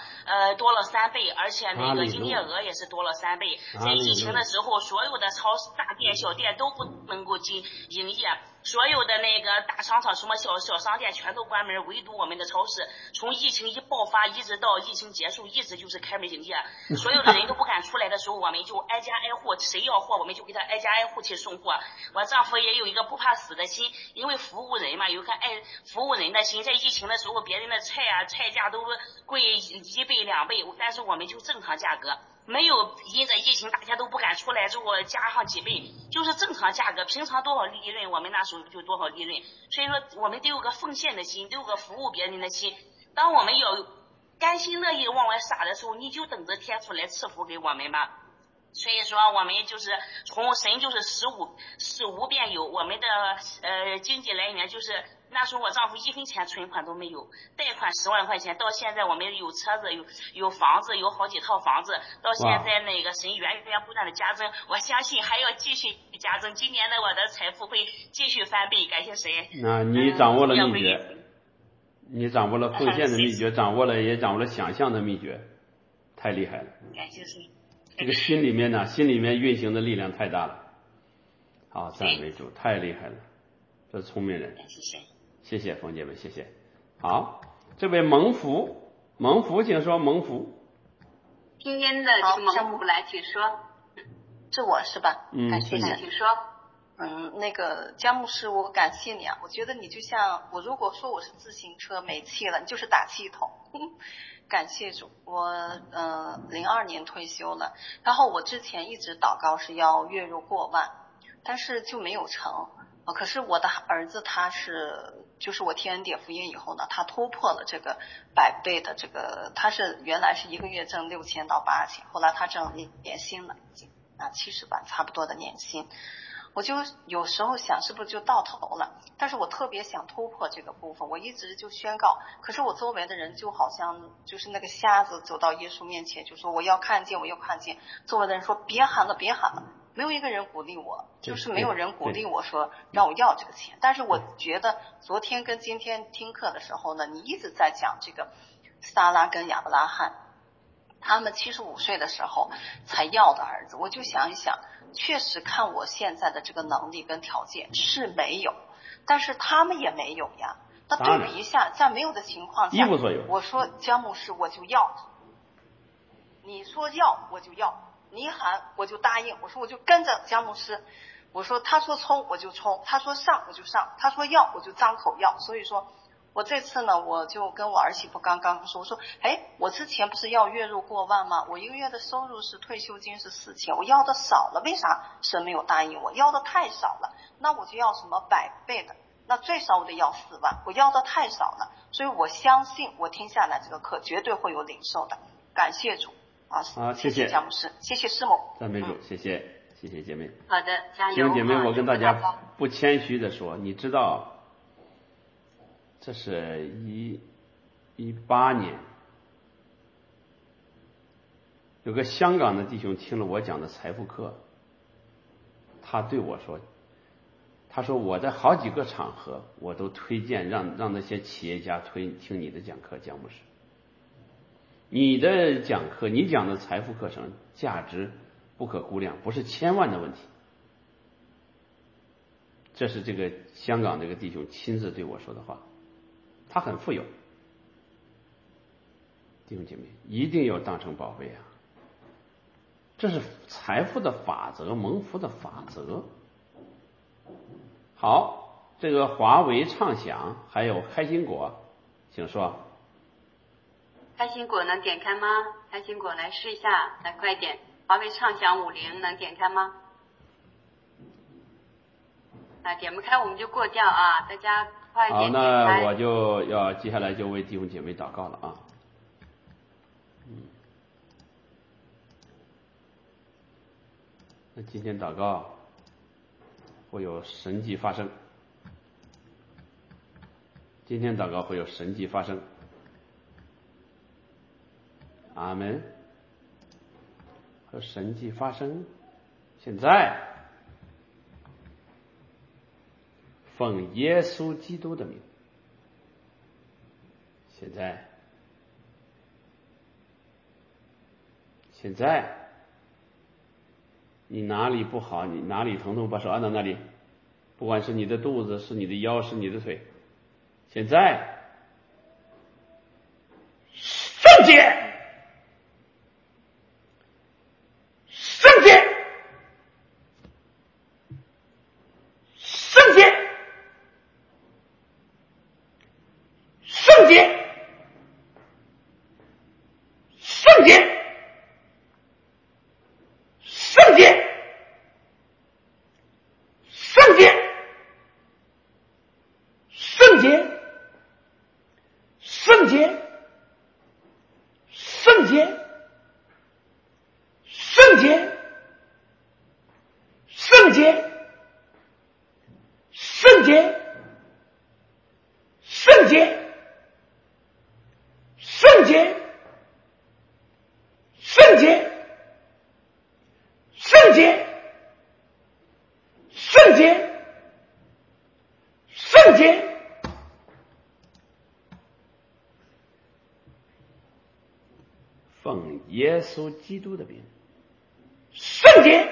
3倍，而且那个营业额也是多了3倍。在疫情的时候，所有的超市、大店、小店都不能够营业，所有的那个大商场、什么小商店全都关门，唯独我们的超市，从疫情一爆发一直到疫情结束，一直就是开门营业。所有的人都不敢出来的时候，我们就挨家挨户，谁要货我们就给他挨家挨户去送货。我丈夫也有一个不怕死的心，因为服务人嘛，有个爱服务人的心。在疫情的时候，别人的菜价都贵1倍2倍，但是我们就正常价格。没有因着疫情大家都不敢出来，之后加上几倍，就是正常价格，平常多少利润我们那时候就多少利润。所以说我们都有个奉献的心，都有个服务别人的心。当我们要甘心乐意往外撒的时候，你就等着天父来赐福给我们吧。所以说我们就是从神就是使无变有，我们的经济来源就是那时候我丈夫1分钱存款都没有，贷款10万块钱，到现在我们有车子有房子，有好几套房子，到现在那个神源源不断的加增，我相信还要继续加增，今年的我的财富会继续翻倍，感谢神。 那你掌握了秘诀，你掌握了奉献的秘诀，掌握了想象的秘诀，太厉害了， 感谢神。 这个心里面运行的力量太大了。好，赞美主，太厉害了，这是聪明人。谢谢冯姐妹，谢谢。好，这位蒙福，请说蒙福。 今天的蒙福来，请说。 是我是吧？感谢你，请说。 那个姜牧师，我感谢你啊！我觉得你就像我，如果说我是自行车没气了，你就是打气筒。感谢主，我02年退休了，然后我之前一直祷告是要月入过万，但是就没有成。可是我的儿子就是我听恩典福音以后呢，他突破了这个100倍的这个，他是原来是1个月挣6000到8000，后来他挣年薪了，已经70万差不多的年薪。我就有时候想是不是就到头了，但是我特别想突破这个部分，我一直就宣告，可是我周围的人就好像就是那个瞎子走到耶稣面前就说我要看见，周围的人说别喊了，没有一个人鼓励我，就是没有人鼓励我说让我要这个钱。但是我觉得昨天跟今天听课的时候呢，你一直在讲这个撒拉跟亚伯拉罕他们75岁的时候才要的儿子，我就想一想，确实看我现在的这个能力跟条件是没有，但是他们也没有呀。那对比一下，在没有的情况下，我说姜牧师我就要，你说要我就要，你喊我就答应，我说我就跟着姜牧师，我说他说冲我就冲，他说上我就上，他说要我就张口要。所以说我这次呢，我就跟我儿媳妇刚说，我说我之前不是要月入过万吗？我1个月的收入是退休金是4000，我要的少了，为啥神没有答应我？要的太少了，那我就要什么100倍的，那最少我得要4万，我要的太少了，所以我相信我听下来这个课绝对会有领受的，感谢主谢谢姜牧师，谢谢师母， 赞美主，谢谢姐妹。 好的，加油。 弟兄姐妹，我跟大家不谦虚的说，你知道这是18年有个香港的弟兄听了我讲的财富课，他对我说，他说我在好几个场合我都推荐让那些企业家听你的讲课，姜牧师，你的讲课，你讲的财富课程价值不可估量，不是千万的问题。这是这个香港这个弟兄亲自对我说的话，他很富有。弟兄姐妹，一定要当成宝贝啊！这是财富的法则，蒙福的法则。好，这个华为畅享还有开心果，请说。 开心果能点开吗？开心果来试一下，来快点。华为畅享50能点开吗？点不开我们就过掉啊，大家快点点开。 好，那我就要接下来就为弟兄姐妹祷告了啊。那今天祷告会有神迹发生，今天祷告会有神迹发生，阿门。有神迹发生，现在奉耶稣基督的名，现在你哪里不好，你哪里疼痛，把手按到那里，不管是你的肚子，是你的腰，是你的腿，现在圣洁，圣洁，圣洁，圣洁，圣洁，圣洁，圣洁，圣洁，圣洁，圣洁，圣洁，圣洁，圣洁，圣洁，圣洁，圣洁，圣洁，圣洁，圣洁，奉耶稣基督的名，圣洁，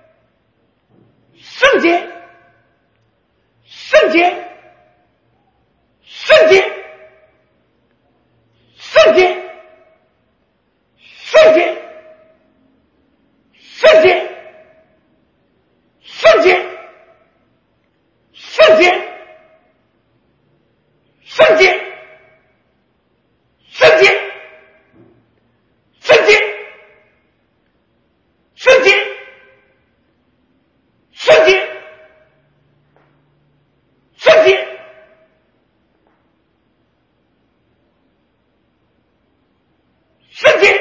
圣洁，圣洁，圣洁，圣洁，圣洁，圣洁，圣洁，圣洁，圣洁，圣洁，圣洁，圣洁，圣洁，圣洁，圣洁，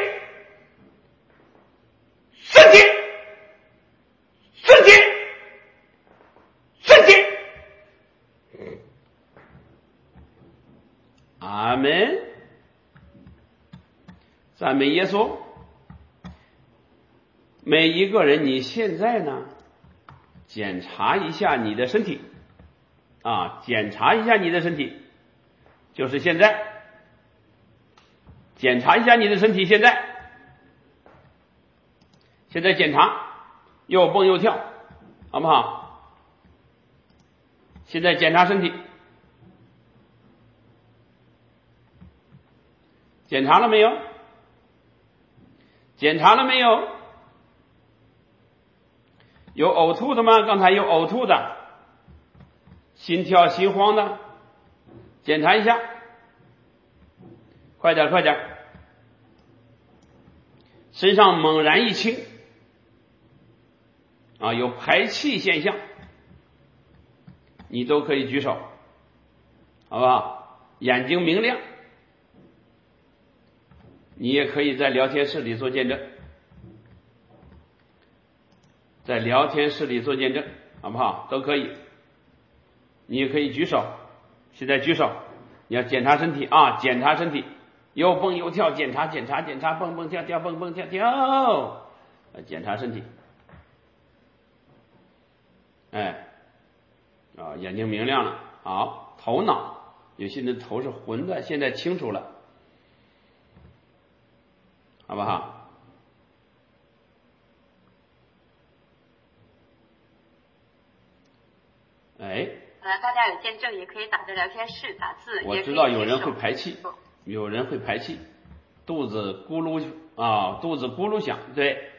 圣洁，圣洁，圣洁，阿门。赞美耶稣。每一个人，你现在呢，检查一下你的身体啊，检查一下你的身体，就是现在，检查一下你的身体，现在检查，又蹦又跳，好不好？现在检查身体，检查了没有？检查了没有？有呕吐的吗？刚才有呕吐的，心跳心慌的，检查一下，快点快点。身上猛然一轻啊，有排气现象，你都可以举手，好不好？眼睛明亮，你也可以在聊天室里做见证，在聊天室里做见证，好不好？都可以，你也可以举手，现在举手，你要检查身体啊，检查身体， 又蹦又跳，检查，蹦蹦跳跳，蹦蹦跳跳，检查身体。哎，眼睛明亮了，好，头脑，有些人头是混的，现在清楚了，好不好？哎， 大家有见证也可以打在聊天室打字， 我知道有人会排气，肚子咕噜响，对，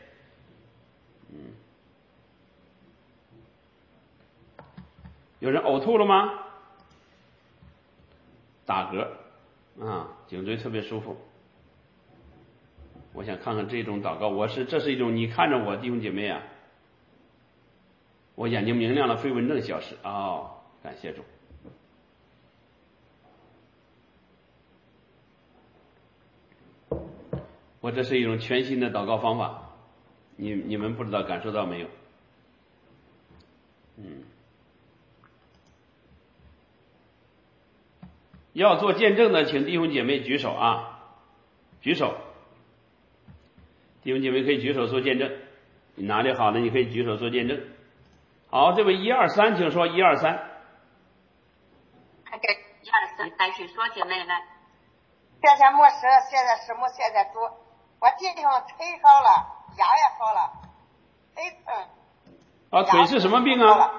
有人呕吐了吗？打嗝颈椎特别舒服。我想看看这种祷告，这是一种，你看着我弟兄姐妹啊，我眼睛明亮了，飞蚊症消失，感谢主。我这是一种全新的祷告方法，你们不知道感受到没有？要做见证的，请弟兄姐妹举手啊，举手。弟兄姐妹可以举手做见证，你哪里好的，你可以举手做见证。好，这位123，请说123。 还给123，来，请说，姐妹来。 谢谢牧师，谢谢师母，谢谢主。我弟兄腿好了，牙也好了，腿疼。 腿是什么病啊？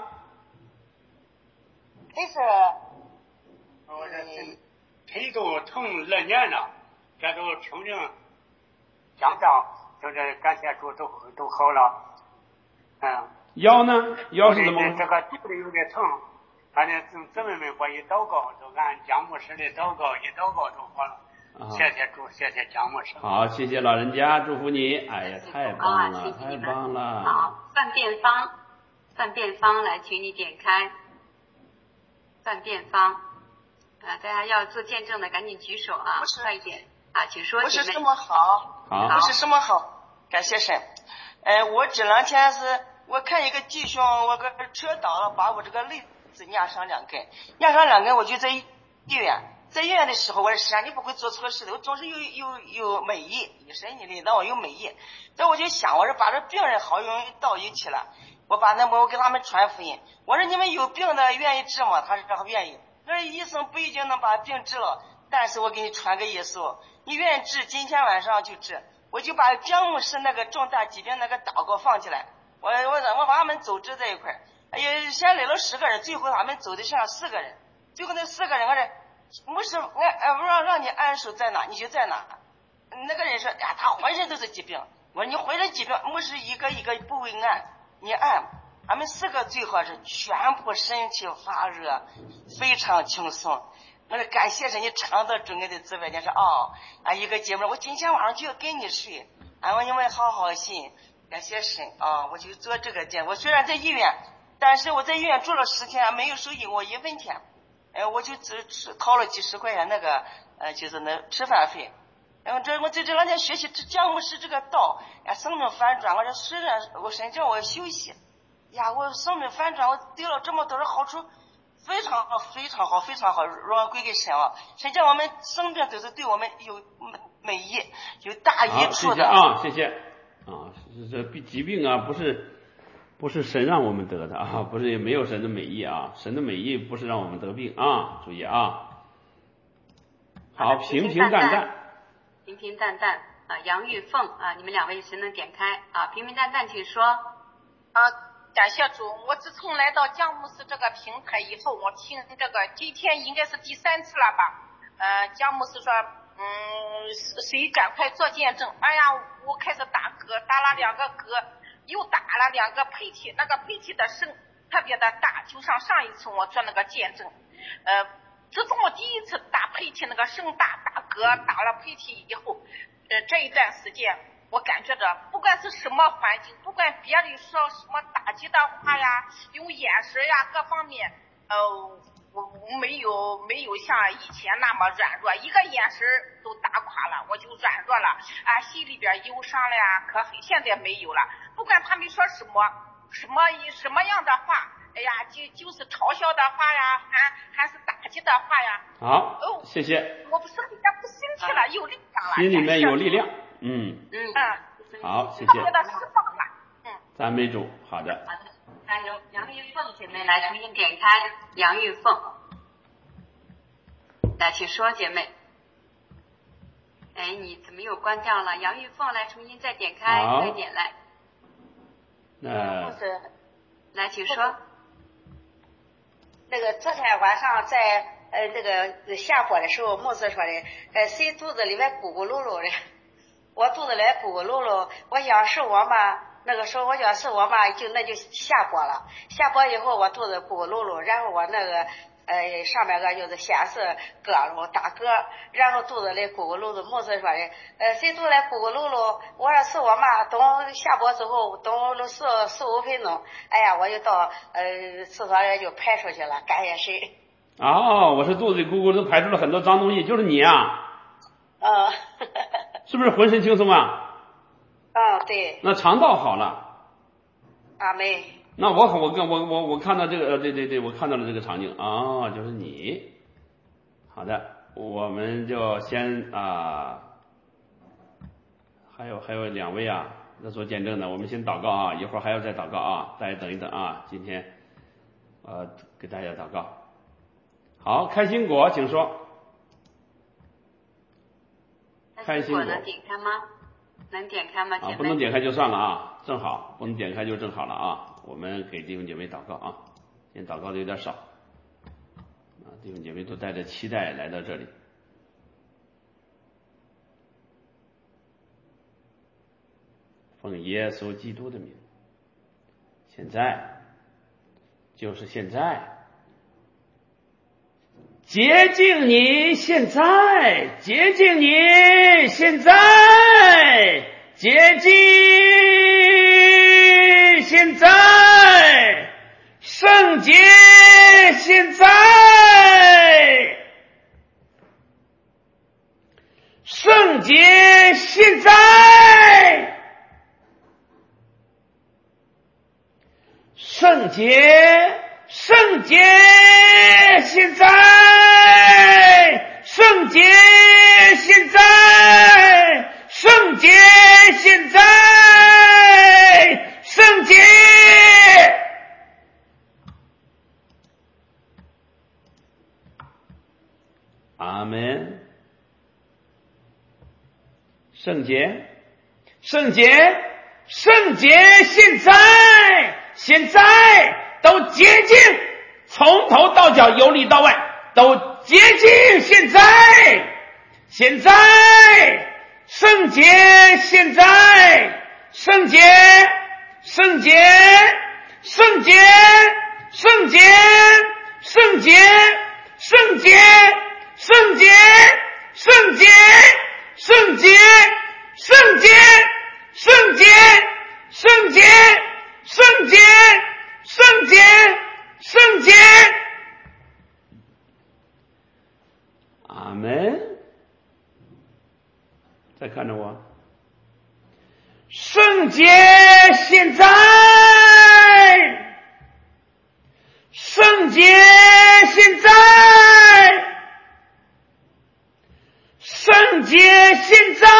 腿是， 我这腿都疼2年了，这都听听讲章，就是感谢主都好了。 腰呢？腰是怎么？ 这个肚子有点疼，反正姊妹们我一祷告，就按姜牧师的祷告，一祷告就好了。谢谢主，谢谢姜牧师。 好，谢谢老人家，祝福你。哎呀，太棒了，太棒了。 好，范变方来，请你点开范变方。大家要做见证的赶紧举手啊，快一点啊，请说。 不是什么好，不是什么好，感谢神。我这2天我看一个弟兄，我搁车倒了，把我这个肋子压伤2根，我就在医院。在医院的时候，我说实际上你不会做错事的，我总是有美意，医生你领导我有美意。所以我就想，我说把这病人好容易到一起了，我给他们传福音。我说你们有病的愿意治吗？他说愿意。我说医生不一定能把病治了，但是我给你传个耶稣，你愿意治，今天晚上就治。我就把姜牧师那个重大疾病那个祷告放起来，我把他们组织在一块儿。先来了10个人，最后他们走的剩下4个人。最后那4个人，我说牧师，我让你按手在哪你就在哪。那个人说呀，他浑身都是疾病。我说你浑身疾病，牧师一个一个部位按，你按。俺们4个最后是全部身体发热，非常轻松。我说感谢神，你尝到主恩的滋味。你说一个姐妹，我今天晚上就要跟你睡。我因为好心，感谢神我就做这个见。我虽然在医院，但是我在医院住了10天，没有收益我1分钱。我就只掏了几十块钱那个就是那吃饭费。然后我在这2天学习姜牧师这个道，生命反转。我说虽然我神叫我休息呀，我生命反转，我得了这么多的好处，非常好，非常好，非常好，荣耀归给神啊！神叫我们生病都是对我们有美意，有大益处的。 谢谢这疾病啊，不是神让我们得的啊，不是也没有神的美意啊，神的美意不是让我们得病啊，注意啊。好，平平淡淡杨玉凤你们2位谁能点开平平淡淡，请说。 感谢主，我自从来到姜牧师这个平台以后，我听这个今天应该是第3次了吧。姜牧师说谁赶快做见证。哎呀，我开始打嗝，打了2个嗝，又打了2个喷嚏，那个喷嚏的声特别的大，就像上一次我做那个见证。自从我第1次打喷嚏那个声大，打嗝打了喷嚏以后，这一段时间我感觉着不管是什么环境，不管别人说什么打击的话呀，用眼神呀各方面我没有像以前那么软弱，一个眼神都打垮了，我就软弱了心里边忧伤了呀，可现在没有了。不管他们说什么样的话， 哎呀，就是嘲笑的话呀，还是打击的话呀。 好，谢谢。 我不是人家不生气了，有力量了。 心里面有力量。好，谢谢。 觉得释放了。 赞美主，好的。 好的，那由杨玉凤姐妹来重新点开杨玉凤，来，请说，姐妹。哎，你怎么又关掉了？杨玉凤来重新再点开，再点来。来，请说。 那个昨天晚上在那个下播的时候，牧师说的，谁肚子里面咕咕噜噜的？我肚子里咕咕噜噜，我想是我妈。那个时候我想是我妈，那就下播了。下播以后我肚子咕咕噜噜，然后我那个上面个就是显示嗝了打嗝，然后肚子里咕咕噜噜。牧师说的，谁肚子里咕咕噜噜？我说是我妈。等下播之后，等四五分钟，哎呀，我就到厕所里就排出去了，感谢神。 我说肚子里咕咕都排出了很多脏东西，就是你啊。是不是浑身轻松啊？ 对。 那肠道好了。 阿门。 那我看到这个对，我看到了这个场景就是你。好的，我们就先还有2位在做见证的，我们先祷告一会儿还要再祷告大家等一等今天给大家祷告。好，开心果请说。开心果能点开吗？能点开吗？姐妹？ 不能点开就算了正好，不能点开就正好了我们给弟兄姐妹祷告今天祷告的有点少弟兄姐妹都带着期待来到这里。奉耶稣基督的名，现在就是现在，洁净你现在，洁净你现在，洁净现在，圣洁现在，圣洁现在，圣洁圣洁现在，圣洁现在，圣洁现在，圣洁。阿门。圣洁，圣洁，圣洁现在，现在都洁净，从头到脚由里到外都洁净，现在，现在，圣洁现在，圣洁，圣洁，圣洁，圣洁，圣洁，圣洁，圣洁，圣洁，圣洁，圣洁，圣洁，圣洁，圣洁，圣洁，圣洁。阿门。再看着我。圣洁现在，圣洁现在，圣洁现在，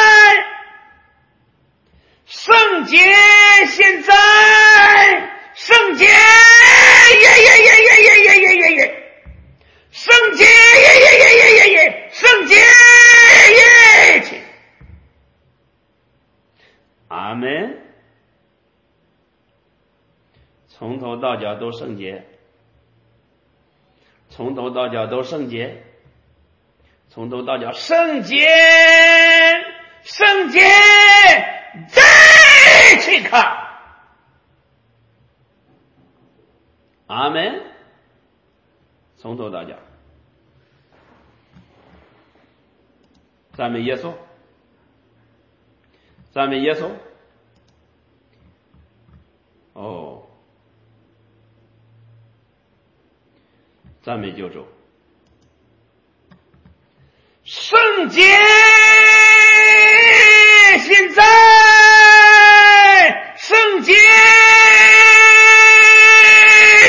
圣洁现在，圣洁圣洁圣洁阿门。从头到脚都圣洁，从头到脚都圣洁，从头到脚圣洁，圣洁再去看。阿门。从头到脚，赞美耶稣，赞美耶稣。赞美救主。圣洁现在，圣洁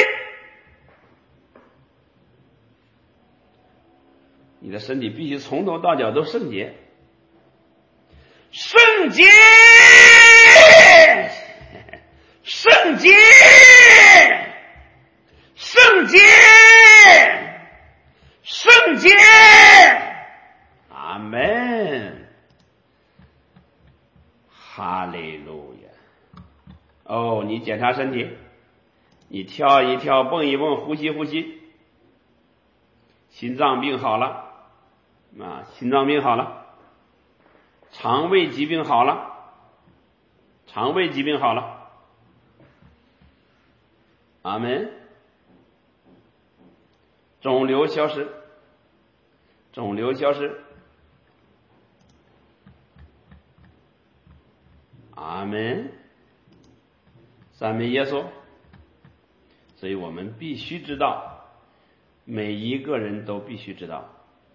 身体必须从头到脚都圣洁，圣洁，圣洁，圣洁，圣洁。阿门，哈利路亚。哦，你检查身体，你跳一跳，蹦一蹦，呼吸呼吸，心脏病好了啊，心脏病好了，肠胃疾病好了，肠胃疾病好了，阿门。肿瘤消失，肿瘤消失，阿门，赞美耶稣。所以我们必须知道，每一个人都必须知道，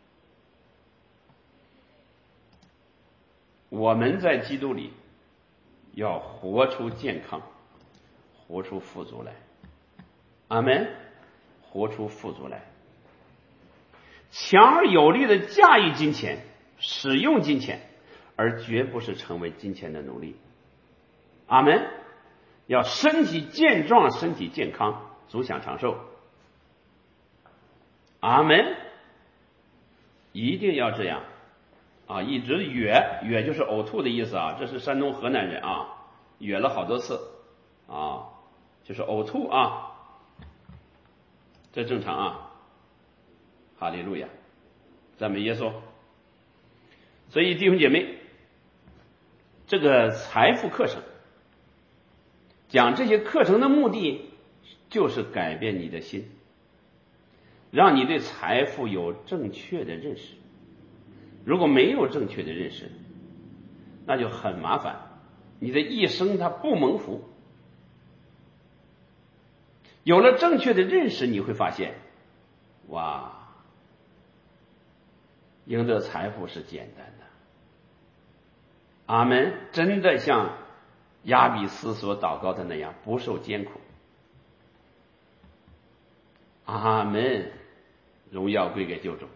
我们在基督里要活出健康，活出富足来，阿门，活出富足来，强而有力的驾驭金钱，使用金钱，而绝不是成为金钱的奴隶，阿门。要身体健壮，身体健康，足享长寿，阿门，一定要这样啊！一直哕就是呕吐的意思啊，这是山东河南人啊，哕了好多次啊，就是呕吐啊，这正常啊，哈利路亚，赞美耶稣。所以弟兄姐妹，这个财富课程讲这些课程的目的就是改变你的心，让你对财富有正确的认识。如果没有正确的认识，那就很麻烦，你的一生它不蒙福。有了正确的认识，你会发现，哇，赢得财富是简单的。阿门，真的像亚比斯所祷告的那样，不受艰苦。阿门，荣耀归给救主。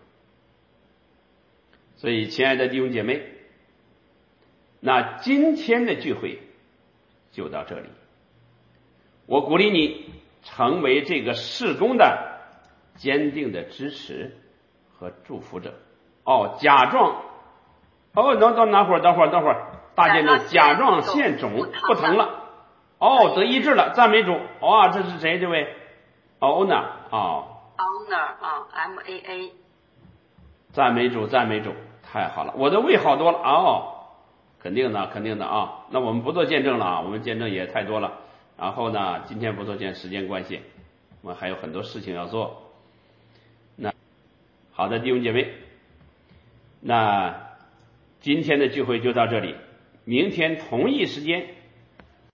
所以亲爱的弟兄姐妹，那今天的聚会就到这里。我鼓励你成为这个事工的坚定的支持和祝福者。甲状等会儿，大见证甲状腺肿不疼了，得医治了，赞美主。这是谁？这位Honor MAA， 赞美主，太好了，我的胃好多了。肯定的啊。那我们不做见证了啊，我们见证也太多了。然后呢，今天不做见，时间关系，我们还有很多事情要做。那好的，弟兄姐妹，那今天的聚会就到这里，明天同一时间